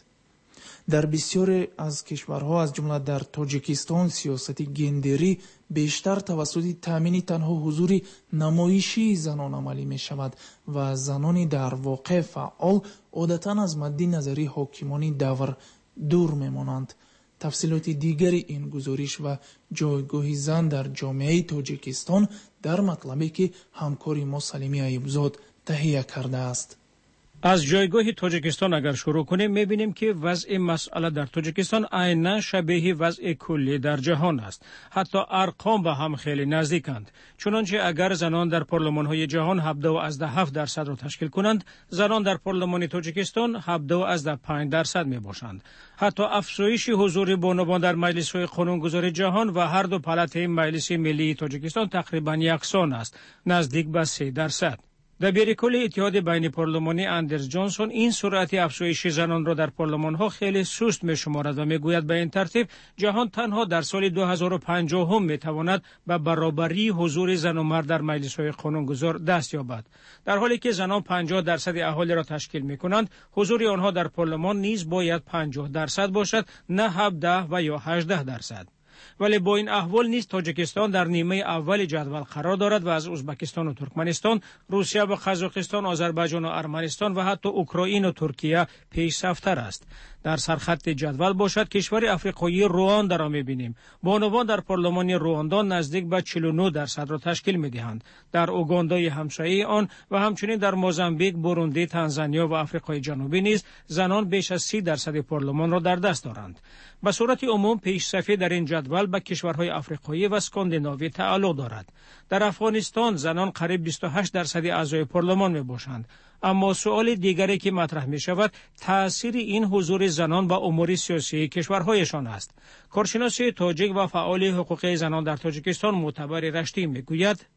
در بسیاری از کشورها از جمله در تاجیکستان سیاست گندری بیشتر توسط تامین تنها حضور نمایشی زنان عملی می شود و زنانی در واقع فعال عادتاً از مد نظری حاکمانی دور دور می مانند. تفصیلات دیگری این گزارش و جایگاه زن در جامعه تاجیکستان در مطلبی که همکاری ما سلیمی ایوبزاد تهیه کرده است. از جایگاه تاجیکستان اگر شروع کنیم می‌بینیم که وضع مسئله در تاجیکستان عیناً شبیه وضع کلی در جهان است. حتی ارقام به هم خیلی نزدیکند. چنانچه اگر زنان در پارلمان‌های جهان هفده و هفت درصد را تشکیل کنند، زنان در پارلمان تاجیکستان هفده و پنج درصد میباشند. حتی افزایش حضور بانوان در مجلس‌های قانونگذار جهان و هر دو پالات مجلس ملی تاجیکستان تقریباً یکسان است، نزدیک به سه درصد. دبیر کل اتحاد بین پارلمانی اندرز جانسون این سرعت افزایش زنان را در پارلمان ها خیلی سست می شمارد و می گوید به این ترتیب جهان تنها در سال دو هزار و پنجاه هم می تواند به برابری حضور زن و مرد در مجلس های قانونگذار دست یابد. در حالی که زنان پنجاه درصد اهالی را تشکیل می کنند، حضور آنها در پارلمان نیز باید پنجاه درصد باشد، نه هفده و یا هجده درصد. ولی با این احوال نیز تاجیکستان در نیمه اول جدول قرار دارد و از ازبکستان و ترکمنستان، روسیه و قزاقستان، آذربایجان و ارمنستان و حتی اوکراین و ترکیه پیشرفت‌تر است. در سرخط جدول باشد کشور افریقایی رواندا را می‌بینیم. بانوان در پارلمان رواندا نزدیک به چهل و نه درصد را تشکیل می‌دهند. در اوگاندای همسایه آن و همچنین در موزامبیک، بوروندی، تانزانیا و آفریقای جنوبی نیز زنان بیش از سی درصد پارلمان را در دست دارند. به صورت عموم پیشرفت در این جدول به کشورهای افریقایی و اسکاندیناوی تعلق دارد. در افغانستان زنان قریب بیست و هشت درصد اعضای پارلمان میباشند. اما سؤال دیگری که مطرح می شود تأثیر این حضور زنان با امور سیاسی کشورهایشان است. کارشناس تاجیک و فعال حقوق زنان در تاجیکستان معتبر رشتی می گوید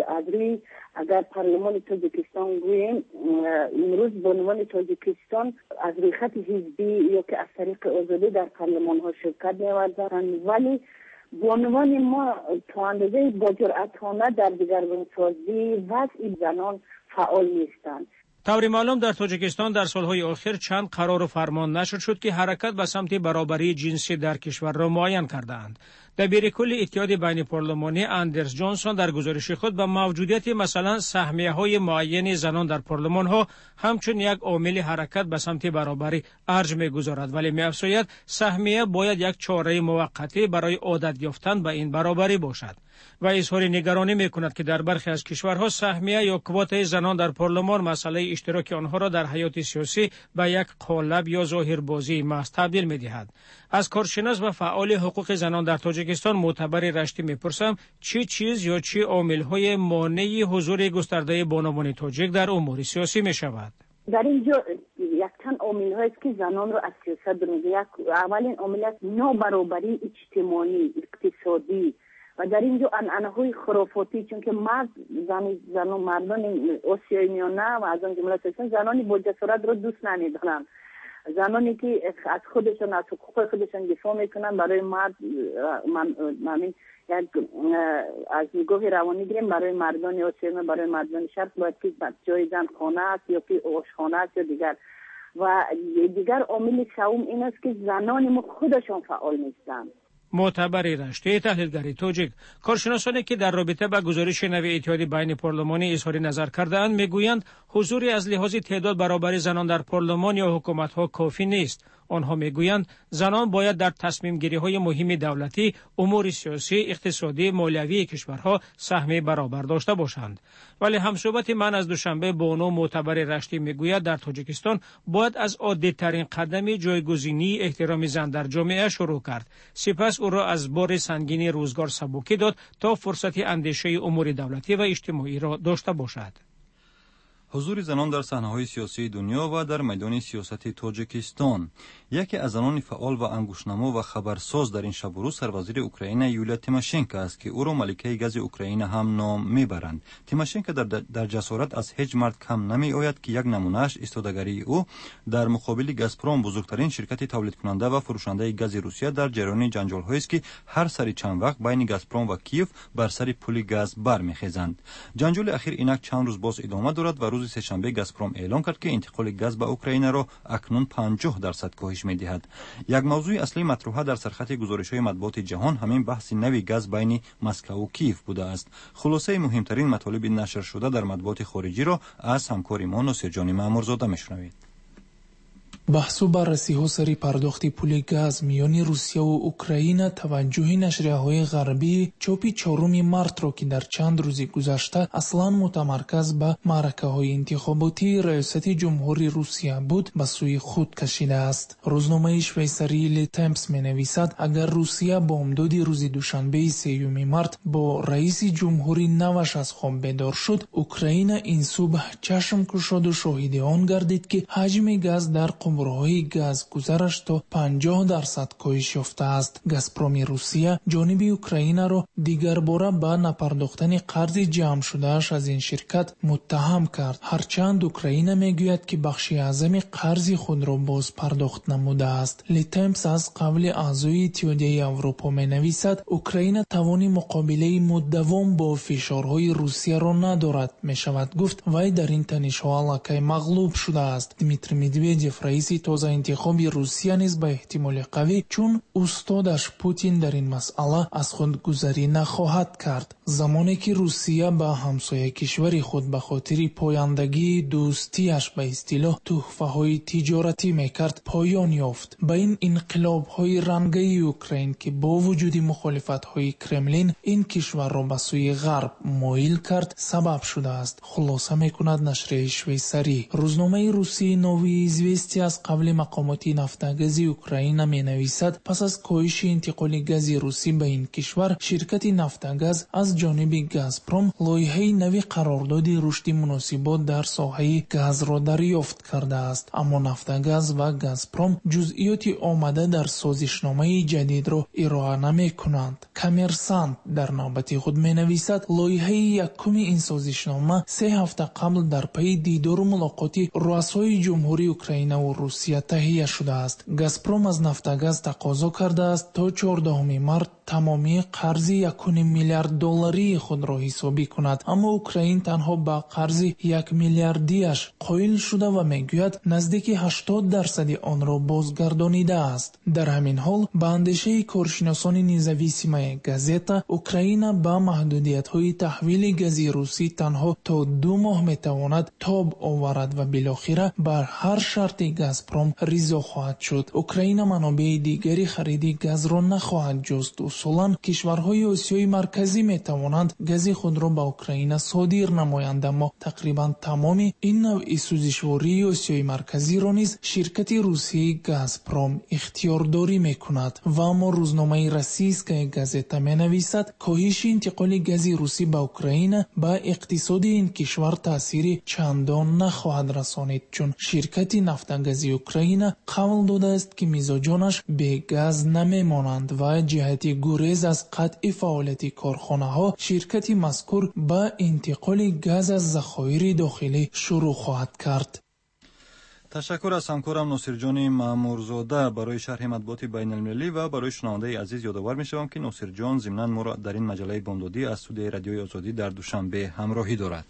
اگر پارلمان تاجیکستان گوییم امروز بانوان تاجیکستان از روی خط حزبی یا که از طریق آزادی در پارلمان ها شرکت می‌ورزند، ولی بانوان ما تا اندازه با جرأتانه در دگرگونسازی وضع زنان فعال نیستند. طور معلوم در تاجیکستان در سالهای آخر چند قرار و فرمان نشر شد که حرکت به سمت برابری جنسی در کشور را معین کردند. دبیر کل اتحاد بین پارلمانی اندرز جانسون در گزارش خود به موجودیت مثلا سهمیه های معین زنان در پارلمان ها همچون یک عامل حرکت به سمت برابری ارج می‌گذارد، ولی می‌افزاید سهمیه باید یک چاره موقتی برای عادت یافتن به این برابری باشد و اظهار نگرانی می‌کند که در برخی از کشورها سهمیه یا کوتا زنان در پارلمان مسئله اشتراک آنها را در حیات سیاسی به یک قالب یا ظاهربازی محض تبدیل می‌دهد. از کارشناس و فعال حقوق زنان در تاجیکستان معتبر رشتی می‌پرسم چه چیز یا چه عامل‌های مانع حضور گسترده بانوان تاجیک در امور سیاسی می‌شود؟ در اینجا یک چند عامل هست که زنان را از سیاست می‌گیرد. اولین عامل است نابرابری اجتماعی، اقتصادی و در اینجا عنعنه‌های خرافاتی، چون که مرد زن زن و مردان آسیای میانه و از آن جمله زنانی با جسارت را دوست نمی‌دارند. زنانی که از خودشان از حقوق خودشان دفاع میکنن برای مرد من من یک از نگاه روانی گیریم برای مردان آسیایی، برای مردان شرق باید که جای زن خانه است یا که آشخانه است یا دیگر. و دیگر عامل سوم این است که زنان ما خودشان فعال نیستند. معتبر رشته تحلیلگری تاجیک، کارشناسانی که در رابطه با گزارش نوی اتحاد بین پارلمانی اظهار نظر کرده‌اند میگویند حضوری از لحاظ تعداد برابر زنان در پارلمان یا حکومت‌ها کافی نیست. آنها میگویند زنان باید در تصمیم گیری های مهم دولتی، امور سیاسی، اقتصادی، مالیوی کشورها سهم برابر داشته باشند. ولی همصحبت من از دوشنبه بانو معتبر رشتی میگوید در تاجیکستان باید از عادی ترین قدم جایگزینی احترام زن در جامعه شروع کرد. سپس او را از بار سنگین روزگار سبکی داد تا فرصت اندیشه امور دولتی و اجتماعی را داشته باشد. حضور زنان در صحنه‌های سیاسی دنیا و در میدان سیاست تاجیکستان. یکی از زنان فعال و انگشت‌نما و خبرساز در این شب و روز سربازیر اوکراین یولیا تیماشنکو است که او را ملکه گاز اوکراین هم نام میبرند. تیماشنکو در, در جسارت از هیچ مرد کم نمی آید که یک نمونهش ایستادگی او در مقابل گازپروم، بزرگترین شرکت تولید کننده و فروشنده گاز روسیه، در جریان جنجال‌هایی است که هر سری چند وقت بین گازپروم و کیف بر سر پول گاز برمیخیزند. جنجال اخیر اینک چند روز باز ادامه دارد و روز سه‌شنبه گازپروم اعلام کرد که انتقال گاز به اوکراین را اکنون پنجاه درصد کاهش می‌دهد. یک موضوع اصلی مطروحه در سرخط گزارش‌های مطبوعات جهان همین بحث نوی گاز بین مسکو و کیف بوده است. خلاصه مهمترین مطالب نشر شده در مطبوعات خارجی را از همکار ما ناصرجان مامورزاده میشنوید. بحث و بررسی‌ها سری پرداخت پول گاز میان روسیه و اوکراین توجه نشریه‌های غربی چاپی چهارم مارت را که در چند روز گذشته اصلاً متمرکز به معرکه‌های انتخاباتی ریاست جمهوری روسیه بود به سوی خود کشیده است. روزنامه شویساری لی تایمز می‌نویسد اگر روسیه بامداد روز دوشنبه سوم مارت با رئیس جمهوری نوش از خواب بیدار شد، اوکراین این صبح چشم گشاد و شاهد آن گردید که حجم گاز در قمرهای گاز گذرش تا پنجاه درصد کاهش یافته است. گازپروم روسیه جانب اوکراین را دیگر باره به نپرداختن قرض جمع شدهش از این شرکت متهم کرد، هرچند اوکراین میگوید که بخش اعظم قرض خود را باز پرداخت نموده است. لی تایمز از قبل اعضای اتحادیه اروپا می‌نویسد اوکراین توان مقابله مداوم با فشارهای روسیه را ندارد. میشود گفت وی در این تنش‌ها علاقه مغلوب شده است. دیمیتری مدودیف رئیس تازه انتخابی روسیه نیز به احتمال قوی چون استادش پوتین در این مسئله از خود گذری نخواهد کرد. زمانی که روسیه به همسایه کشور خود به خاطر پایندگی دوستیش به اصطلاح تحفه‌های تجارتی میکرد پایان یافت، به این انقلاب‌های رنگی اوکراین که با وجود مخالفت‌های کرملین این کشور را به سوی غرب مایل کرد سبب شده است. خلاصه میکند نشریه شویساری. روزنامه روسی نوی ایزویستی از قبل مقامات نفتگاز اوکراین می‌نویسد پس از کاهش انتقال گاز روسی به این کشور، شرکت نفتگاز از جانب گازپروم لایحه نوی قرارداد رشد مناسبات در ساحه گاز را دریافت کرده است، اما نفتگاز و گازپروم جزئیات آمده در سازشنامه جدید را ارائه نمی‌کنند. کامرسانت در نوبت خود می‌نویسد لایحه یکم این سازشنامه سه هفته قبل در پی دیدار و ملاقات رؤسای جمهوری اوکراین و روسیه تهیه شده است. گازپروم از نفتگاز تقاضا کرده است تا چهاردهم مارت تمامی قرض یک میلیارد دلاری خود را حسابی کند، اما اوکراین تنها به قرض یک میلیاردیش قائل شده و میگوید نزدیک هشتاد درصد آن را بازگردانیده است. در همین حال به اندیشه کارشناسان نزاویسیمه گازتا، اوکراین با محدودیت‌های تحویل گاز روسی تنها تا دو ماه میتواند تاب آورد و بالاخره بر هر شرط گازپروم رضا خواهد شد. اوکراین منابع دیگری خرید گاز را نخواهد جست. اصولاً کشورهای آسیای مرکزی میتوانند گاز خود را به اوکراین صادر نمایند، اما تقریبا تمام این نوع سوزشواری آسیای مرکزی را نیز شرکت روسی گازپروم اختیارداری میکند. و اما روزنامه روسیسکای گازتا مینویسد کاهش انتقال گاز روسی به اوکراین به اقتصاد این کشور تاثیر چندان نخواهد رسانید، چون شرکت نفتگاز اوکراین قول داده است که مزاجانش به گاز نمیمانند و جهت گریز از قطع فعالیت کارخانه‌ها شرکت مذکور با انتقال گاز از ذخایر داخلی شروع خواهد کرد. تشکر از همکارم ناصرجان مامورزاده برای شرح مطبوعات بین المللی و برای شنونده عزیز یادآور می‌شوم که ناصرجان ضمناً ما را در این مجله بامدادی از استودیوی رادیوی آزادی در دوشنبه همراهی دارد.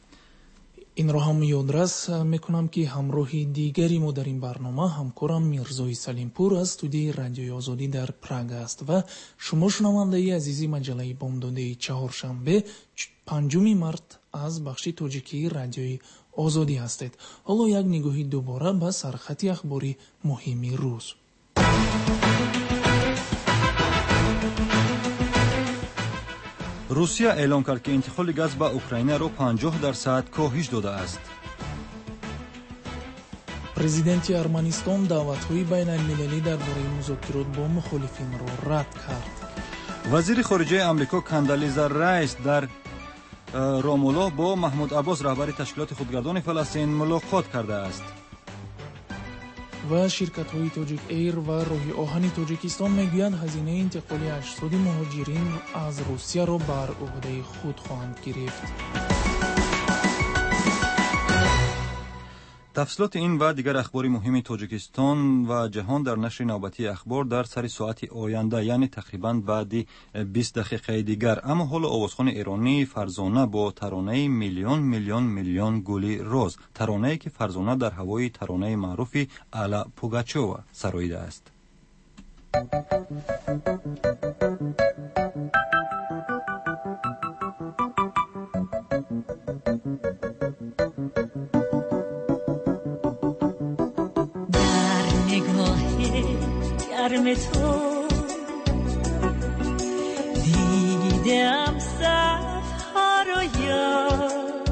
این را هم یادرس میکنم که همراه دیگری ما در این برنامه همکارم میرزای سلیمپور از استودیوی رادیوی آزادی در پراگ است و شما شنونده عزیزی مجله بامدادی چهارشنبه پنجم مارت از بخش تاجیکی رادیوی آزادی هستید. حالا یک نگاهی دوباره به سرخط اخباری مهم روز. روسیه اعلام کرد که انتقال گاز به اوکراین را پنجاه درصد کاهش داده است. پرزیدنت ارمنستان دعوت‌های بین المللی درباره مذاکرات با مخالفین را رد کرد. وزیر خارجه آمریکا کاندالیزا رایس در رامولا با محمود عباس رهبر تشکیلات خودگردان فلسطین ملاقات کرده است. و شرکت‌های تاجیک ایر و راه آهن تاجیکستان میگویند هزینه انتقال هشتصد مهاجرین از روسیه را بر عهده خود خواهند گرفت. تفصیلات این و دیگر اخبار مهم تاجیکستان و جهان در نشر نوبتی اخبار در سر ساعت آینده، یعنی تقریباً بعد بیست دقیقه دیگر. اما حال آوازخوان ایرانی فرزانه با ترانه میلیون میلیون میلیون گلی روز، ترانه‌ای که فرزانه در هوای ترانه معروف الا پوگاچووا سراییده است. گرم تو دیدم صفها رو یاد،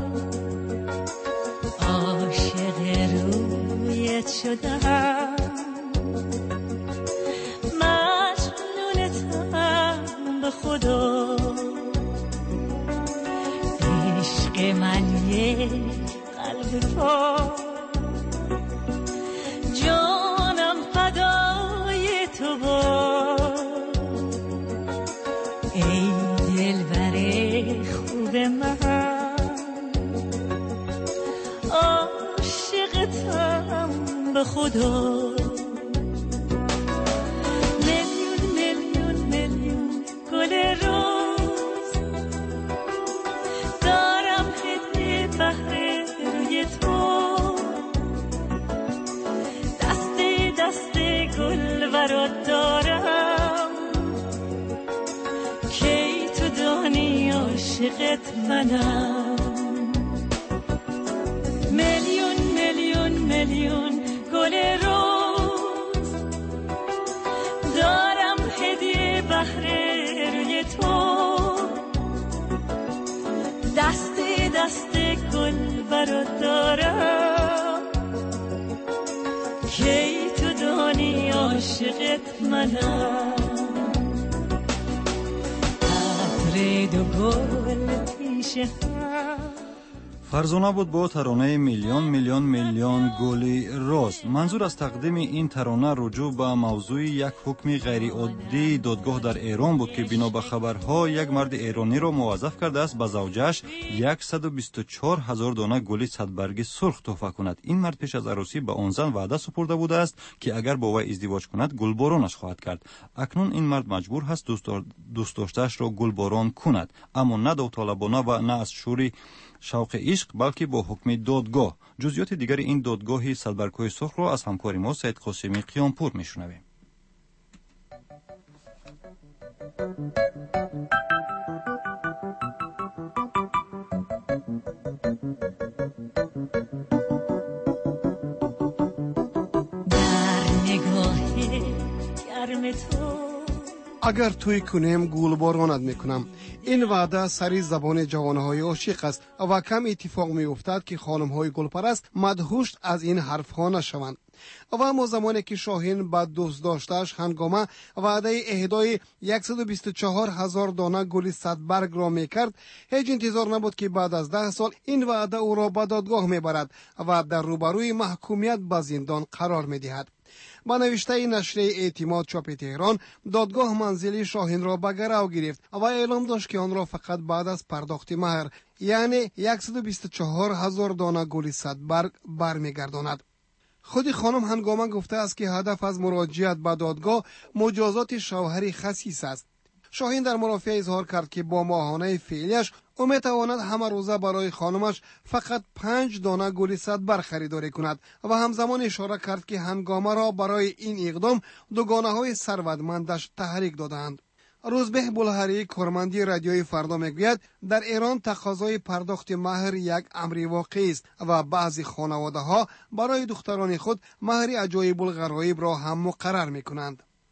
عاشق رویت شدم، مجنونتم به خدا، عشق من یک قلب پاک، جانم فدای تو با، ای دلبر خوب من، عاشقتم به خدا. میلیون میلیون میلیون گل روز دارم هدیه بهر روی تو، دسته دسته گل برات دارم، کی تو دانی عاشقت منم. میلیون میلیون میلیون گل روز دارم هدیه بهر روی تو، دسته دسته گل برات دارم، کی تو دانی عاشقت منم. عطر دو گل پیش هم. فرزانه بود با ترانه میلیون میلیون میلیون گلی روز. منظور از تقدیم این ترانه رجوع به موضوع یک حکم غیر عادی دادگاه در ایران بود که بنا به خبرها یک مرد ایرانی را موظف کرده است به زوجش صد و بیست و چهار هزار دانه گل صد برگ سرخ تحفه کند. این مرد پیش از عروسی به آن زن وعده سپرده بوده است که اگر با وی ازدواج کند گلبارانش خواهد کرد. اکنون این مرد مجبور است دوست داشته‌اش را گلباران کند، اما نه داوطلبانه و نه از شوری شوق عشق، بلکه با حکم دادگاه. جزئیات دیگر این دادگاهی صدبرگ‌های سرخ را از همکار ما سید قاسمی قیامپور میشنویم. در نگاه گرم تو اگر توی کنیم گلبارانت میکنم. این وعده سری زبان جوانهای عاشق است و کم اتفاق می افتد که خانمهای گلپرست مدهوش از این حرفها نشوند. و اما زمانی که شاهین با دوست داشته‌اش هنگامه وعده اهدای صد و بیست و چهار هزار دانه گل صد برگ را میکرد، هیچ انتظار نبود که بعد از ده سال این وعده او را به دادگاه میبرد و در روبروی محکومیت به زندان قرار میدهد. با نوشته نشر اعتماد چاپ تهران، دادگاه منزل شاهین را به گرو گرفت و اعلام داشت که آن را فقط بعد از پرداخت مهر، یعنی صد و بیست و چهار هزار دانه گل صد برگ برمیگرداند. خود خانم هنگامه گفته است که هدف از مراجعت به دادگاه مجازات شوهری خسیس است. شاهین در مرافعه اظهار کرد که با ماهانه فعلیش او میتواند همه روزه برای خانمش فقط پنج دانه گل صد برگ خریداری کند و همزمان اشاره کرد که هنگامه را برای این اقدام دوگانه های ثروتمندش تحریک دادند. روزبه بلهری کارمندی رادیوی فردا میگوید در ایران تقاضای پرداخت مهر یک امر واقعی است و بعضی خانواده ها برای دختران خود مهر عجایب الغرایب را هم مقرر میکنند.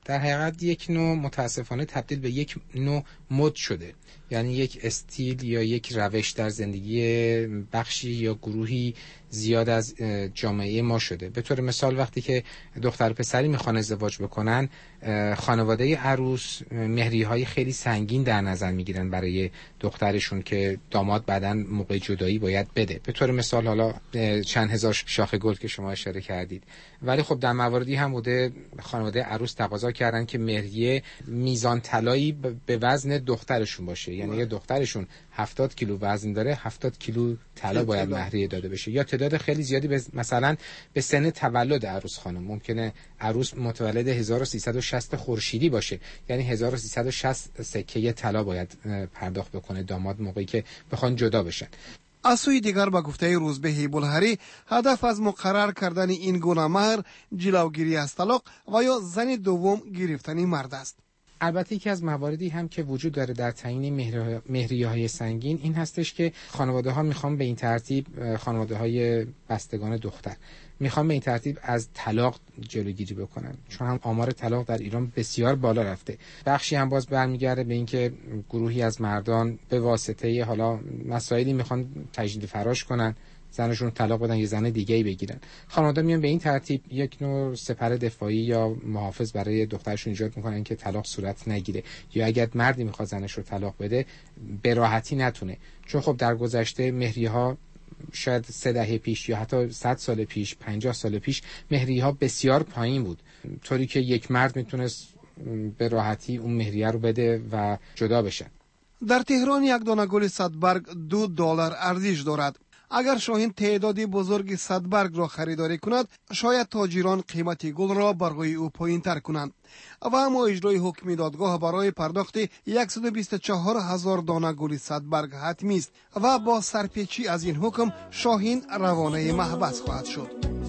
در حقیقت یک نوع متاسفانه تبدیل به یک نوع مد شده، یعنی یک استیل یا یک روش در زندگی بخشی یا گروهی زیاد از جامعه ما شده. به طور مثال وقتی که دختر و پسری میخوان ازدواج بکنن، خانواده عروس مهریه‌های خیلی سنگین در نظر میگیرن برای دخترشون که داماد بعداً موقع جدایی باید بده. به طور مثال حالا چند هزار شاخه گل که شما اشاره کردید، ولی خب در مواردی هم بوده خانواده عروس تقاضا کردن که مهریه میزان طلایی به وزن دخترشون باشه، یعنی اگه دخترشون هفتاد کیلو وزن داره هفتاد کیلو طلا باید مهریه داده بشه، یا تعداد خیلی زیادی به مثلا به سن تولد عروس خانم. ممکنه عروس متولد هزار و سیصد و شصت خورشیدی باشه، یعنی هزار و سیصد و شصت سکه طلا باید پرداخت بکنه داماد موقعی که بخوان جدا بشن. از سوی دیگر با گفته روزبه بلهری، هدف از مقرر کردن این گونه مهر جلوگیری از طلاق و یا زن دوم گرفتن مرد است. البته یکی از مواردی هم که وجود داره در تعیین مهریه‌های سنگین این هستش که خانواده‌ها میخوان به این ترتیب، خانواده‌های بستگان دختر میخوان به این ترتیب از طلاق جلوگیری بکنن، چون هم آمار طلاق در ایران بسیار بالا رفته. بخشی هم باز برمیگرده به اینکه گروهی از مردان به واسطه حالا مسائلی میخوان تجدید فراش کنن، زنشون طلاق بدن یه زن دیگه‌ای بگیرن. خانواده میان به این ترتیب یک نوع سپر دفاعی یا محافظ برای دخترشون ایجاد میکنن که طلاق صورت نگیره، یا اگر مردی میخواد زنش رو طلاق بده به راحتی نتونه، چون خب در گذشته مهریه‌ها شاید سه دهه پیش یا حتی صد سال پیش، پنجاه سال پیش مهریه‌ها بسیار پایین بود، طوری که یک مرد میتونست به راحتی اون مهریه رو بده و جدا بشه. در تهران یک دانه گل صد برگ دو دلار ارزش دارد. اگر شاهین تعدادی بزرگ صد برگ را خریداری کند، شاید تاجران قیمت گل را برای او پایین تر کنند و اما اجرای حکم دادگاه برای پرداخت صد و بیست و چهار هزار دانه گل صد برگ حتمی است و با سرپیچی از این حکم شاهین روانه محبس خواهد شد.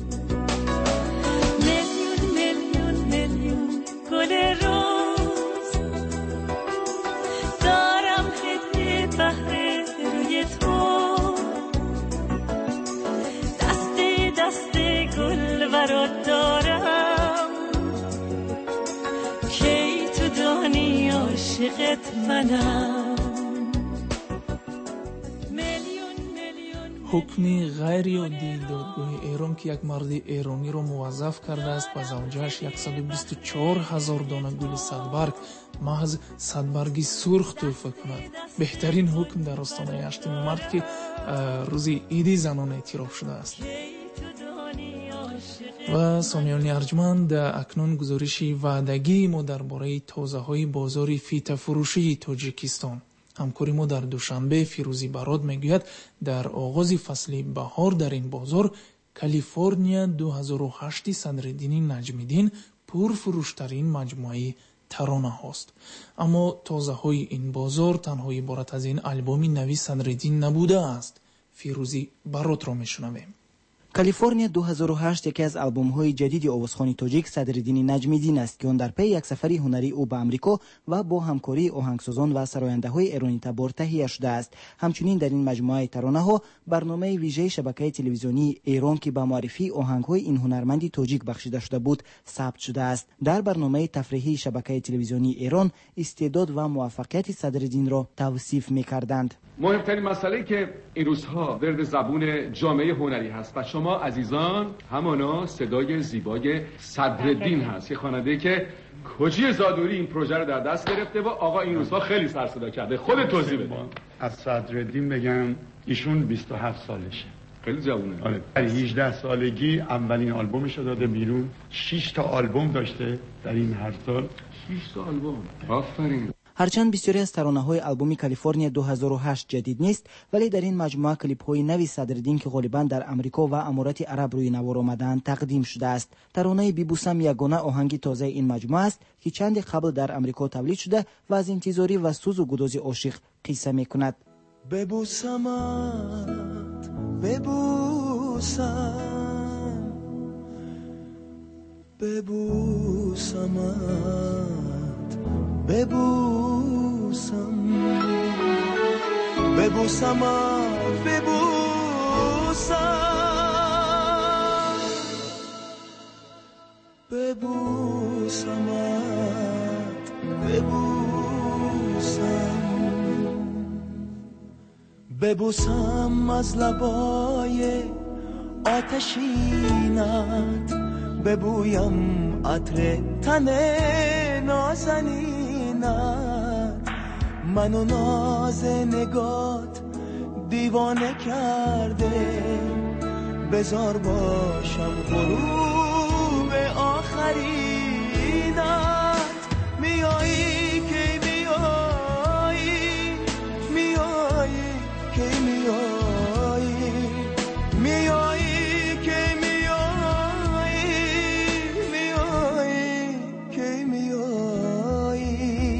میلیون میلیون میلیون گل روز دارم هدیه بهر روی تو، برات دارم کی تو دانی عاشقت منم. حکم غیر عادی دادگاه ایران که یک مرد ایرانی را موظف کرده است به زوجه‌اش صد و بیست و چهار هزار دانه گل صد برگ محض صد برگی سرخ تحفه کند. بهترین حکم در آستانه هشتم مارس که روز عید زنان اعتراف شده است. و سامیان ارجمند، اکنون گزارش وعدگی ما درباره تازه‌های بازار فیت فروشی تاجیکستان. همکاری ما در دوشنبه فیروزی براد میگوید در آغاز فصل بهار در این بازار کالیفرنیا دو هزار و هشت صدرالدین نجمیدین پرفروشترین مجموعه ترانه هاست. اما تازه‌های این بازار تنها عبارت از این آلبوم نوی صدرالدین نبوده است. فیروزی براد را میشنویم. کالیفرنیا دو هزار و هشت یکی از آلبوم‌های جدید آوازخوان تاجیک صدرالدین نجمیدین است که آن در پی یک سفری هنری او به آمریکا و با همکاری آهنگسازان و سراینده‌های ایرانی تبار تهیه شده است. همچنین در این مجموعه ترانه‌ها برنامه ویژه شبکه تلویزیونی ایران که به معرفی آهنگ‌های این هنرمند تاجیک بخشیده شده بود ثبت شده است. در برنامه تفریحی شبکه تلویزیونی ایران استعداد و موفقیت صدرالدین را توصیف می‌کردند. مهمترین مسئله که این روزها ورد زبون جامعه هنری هست و شما عزیزان همانا صدای زیبای صدرالدین هست که خواننده که کجی زادوری این پروژه رو در دست گرفته و آقا این روزها خیلی سر صدا کرده. خود توضیح بده. از صدرالدین بگم ایشون بیست و هفت سالشه، خیلی جوونه. آره. در هجده سالگی اولین آلبومش رو داده بیرون. شش تا آلبوم داشته در این هر سال. شش تا آلبوم. آفرین. هرچند بسیاری از ترانه‌های آلبوم کالیفرنیا دو هزار و هشت جدید نیست، ولی در این مجموعه کلیپ‌های نوی صدرالدین که غالباً در امریکا و امارات عرب روی نوار آمدند تقدیم شده است. ترانه بیبوسم یگانه آهنگ تازه این مجموعه است که چند قبل در امریکا تولید شده و از انتظاری و سوز و گداز عاشق قصه می‌کند. ببوسمت ببوسم ببوسمت ببوسم ببوسم ببوسم ببوسم ببوسم از لبای آتشینت، ببویم عطر تن نازنینت. منو ناز نگات دیوانه کرده، بزار باشم غروب آخرینت. میایی که میایی، میایی که میایی، میایی که میایی، میایی که میایی.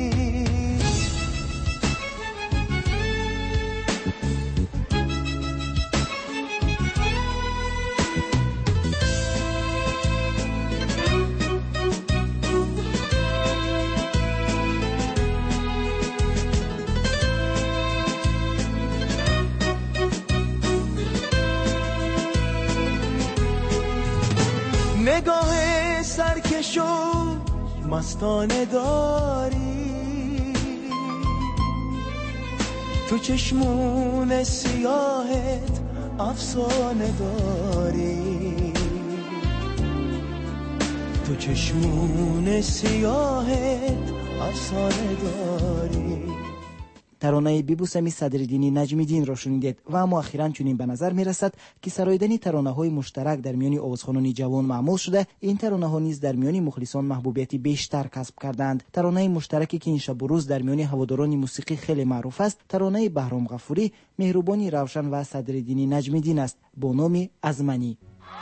نگاه سرکش و مستانه داری، تو چشمون سیاهت افسانه داری، تو چشمون سیاهت افسانه داری. ترانه ببوسمی صدرالدین نجمیدین را شنیدید و اما اخیراً چنین به نظر می رسد که سراییدن ترانه‌های مشترک در میان آوازخوانان جوان معمول شده. این ترانه‌ها نیز در میان مخلصان محبوبیت بیشتر کسب کردند. ترانه مشترکی که این شب و روز در میان هواداران موسیقی خیلی معروف است، ترانه بهرام غفوری، مهربانی روشن و صدرالدین نجمیدین است با نام از منی.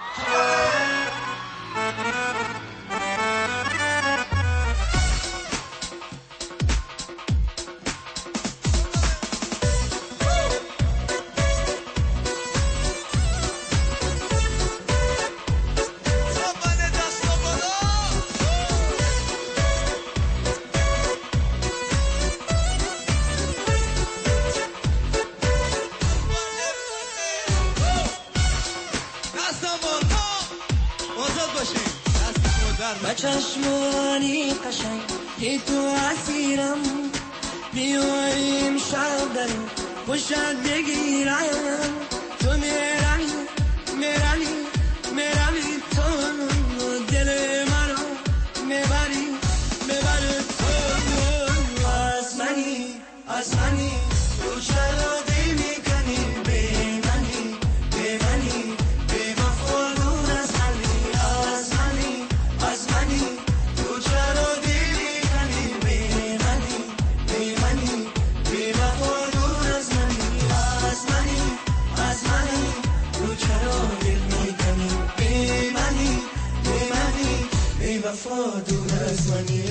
چشمانی قشنگ که تو اسیرم، بیایم شب داریم خوشت بگیرم. تو میرمی میرمی میرمی، تو دل منو میبری میبری. تو از منی از منی، تو چرا دی میکنی بی منی بی منی، بی وفا دور از منی. از منی از منی، تو چرا دی میکنی بی منی بی منی، بی وفا دور از منی. از منی از منی، تو چرا دل میکنی بی منی بی منی، بی وفا دور از منی.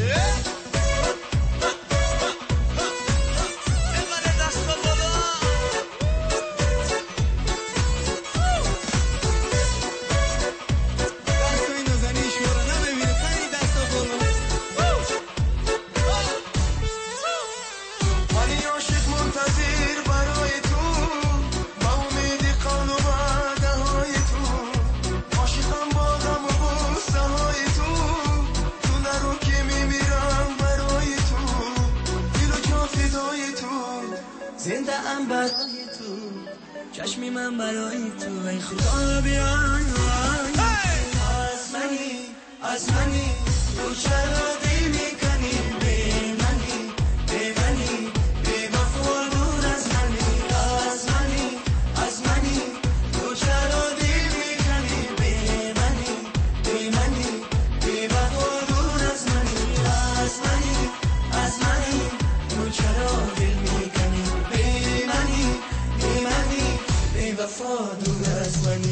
زنده ام برای تو، چشمی من برای تو، ای خدا بیان. از منی از منی، تو چرا دی میکنی بی منی بی منی، بی وفا دور از منی. از منی از منی، تو چرا دی میکنی بی منی بی منی، بی وفا دور از منی. از منی از منی، تو چرا دل میکنی بی منی بی منی، بی وفا دور از منی.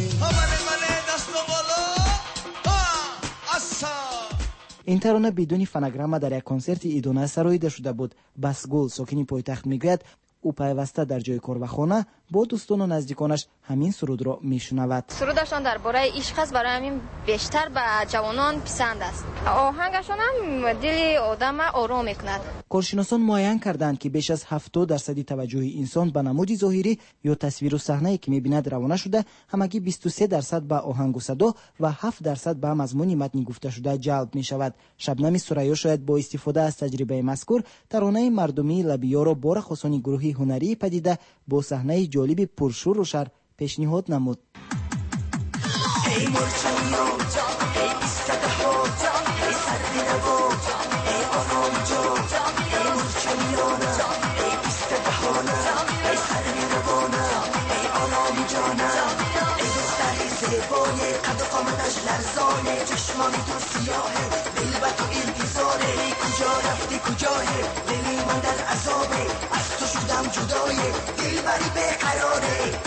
این ترانه بدون فنگرام در یک کنسرت ایدونه سراییده شده بود. بسگل ساکن پایتخت میگوید او پیوسته در جای کار و خانه با دوستان و نزدیکانش همین سرود را میشنود. سرودشان درباره عشق است، برای همین بیشتر به جوانان پسند است. آهنگشان هم دل آدم آرام میکند. کارشناسان معین کردند که بیش از هفتاد درصد توجه انسان به نمود ظاهری یا تصویر و صحنه‌ای که می‌بیند روانه شده، همگی بیست و سه درصد به آهنگ و صدا و هفت درصد به مضمون متن گفته شده جلب می‌شود. شبنم ثریا شاید با استفاده از تجربه مذکور ترانه مردمی لبیا را با رقصان گروهی هنری پدیده با صحنه جالب پرشور و شر پیشنهاد نمود. قد قامتش لرزانه چشمانی تو سیاهه دل به تو انتظاره کجا رفتی کجاه دلی من در عذابه از تو شدم جدایه دل بری بیقراره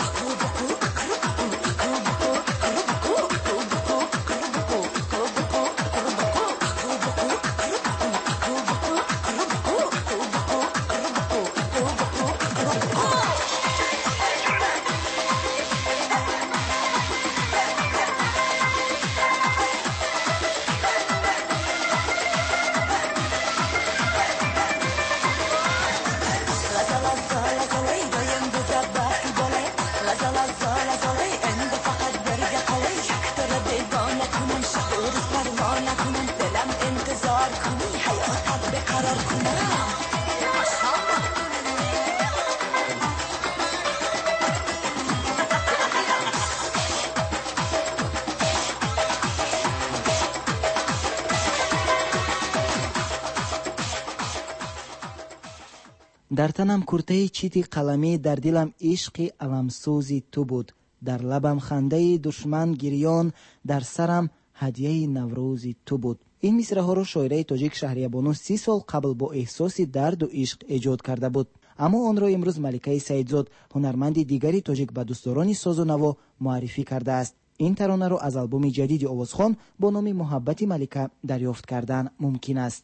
در تنم کرته چیتی قلمی، در دلم عشق علمسوزی تو بود، در لبم خنده دشمن گریان، در سرم هدیه نوروزی تو بود. این مصرع ها را شاعره تاجیک شهریاربانو سی سال قبل با احساس درد و عشق ایجاد کرده بود، اما آن را امروز ملکه سیدزاد هنرمند دیگری تاجیک به دوستداران ساز و نوا معرفی کرده است. این ترانه را از آلبوم جدید آوازخوان با نام محبت ملکه دریافت کردن ممکن است.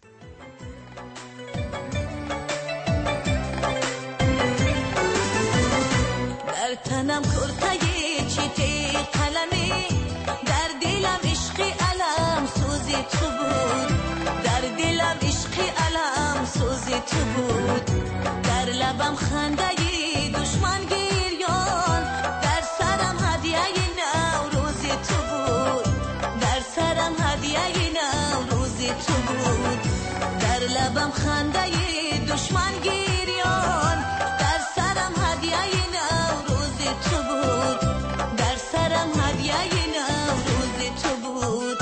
در تنم کرتگی چیتی قلمی، در دلم عشق علم سوزی تو بود، در دلم عشق علم سوزی تو بود، در لبم خنده دشمن گریان، در سرم هدیه نوروزی تو بود، در سرم هدیه نوروزی تو بود، در لبم خنده دشمن گریان، در سرم هدیه نوروزی تو بود، در سرم هدیه نوروزی تو بود.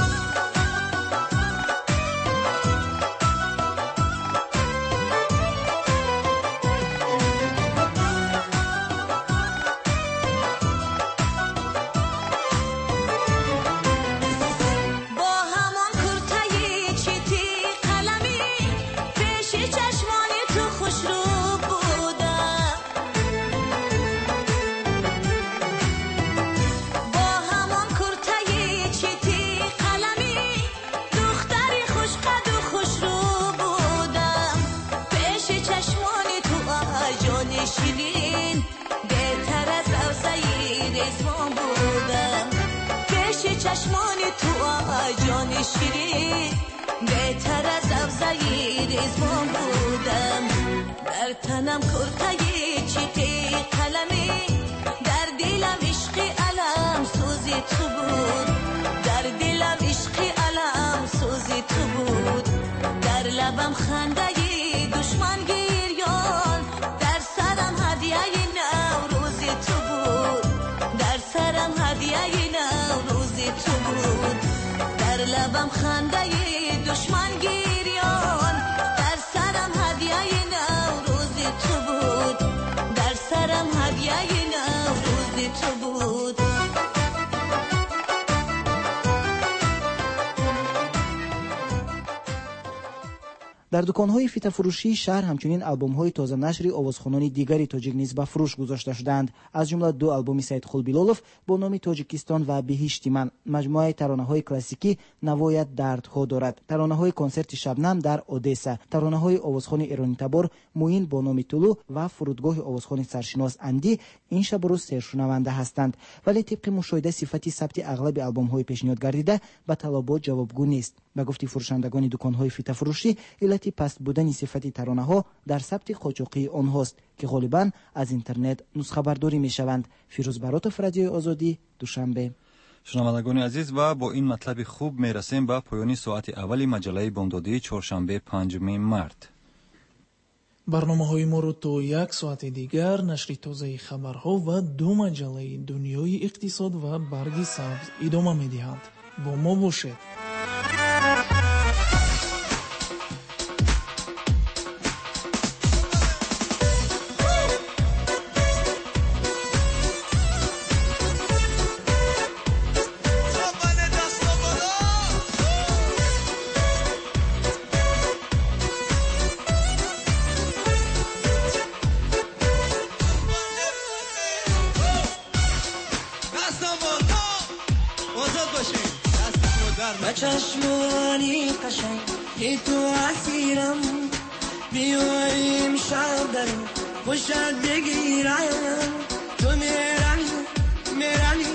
با همان کرته چیتی قلمی، پیش چشمان تو خوشرو بودم، با همان کرته چیتی قلمی، دختری خوشقد و خوشرو بودم، پیش چشمان تو آجان شیرین، بهتر از روزه رزوان بودم، پیش چشمان تو آجان شیرین، بهتر از روزه رزوان بودم. در تنم کرتگی چیتی قلمی، در دلم عشق علم سوزی تو بود، در دلم عشق علم سوزی تو بود، در لبم خنده دشمن گریان، در سرم هدیه نوروزی تو بود، در سرم هدیه نوروزی تو بود، در لبم خنده دشمن گریان، در سرم هدیه نوروزی تو بود، در سرم هدیه نوروزی تو بود. در دکان‌های فیته فروشی شهر همچنین آلبوم‌های تازه نشری آوازخوانان دیگری تاجیک نیز به فروش گذاشته شدند، از جمله دو آلبوم سید خلبیلولوف با نام تاجیکستان و بهشت من. مجموعه ترانه‌های کلاسیکی نوایت دردها دارد، ترانه‌های کنسرت شبنم در اودسا، ترانه‌های آوازخوان ایرانی تبار موین با نام طلو و فرودگاه آوازخوان سرشناس اندی این شب و روز سرشنونده هستند، ولی طبق مشاهده صفتی ثبت اغلب آلبوم‌های پیشنهاد گردیده به طلبات جوابگو نیست. به گفته فروشندگان دکان‌های فیته فروشی، علت علت پست بودن صفت ترانه‌ها در ثبت قاچاقی آنهاست که غالباً از اینترنت نسخه برداری می‌شوند. فیروز براتوف، رادیوی آزادی، دوشنبه. شنوندگان عزیز، و با این مطلب خوب میرسیم به پایان ساعت اول مجله بامدادی چهارشنبه پنجم مارت. برنامه‌های ما رو تا یک ساعت دیگر نشر تازه خبرها و دو مجله دنیای اقتصاد و برگ سبز ادامه می‌دهند. با ما باشید. چشمانی قشنگ که تو اسیرم بیایم شب دارم خوشت بگیرم تو میرمی میرمی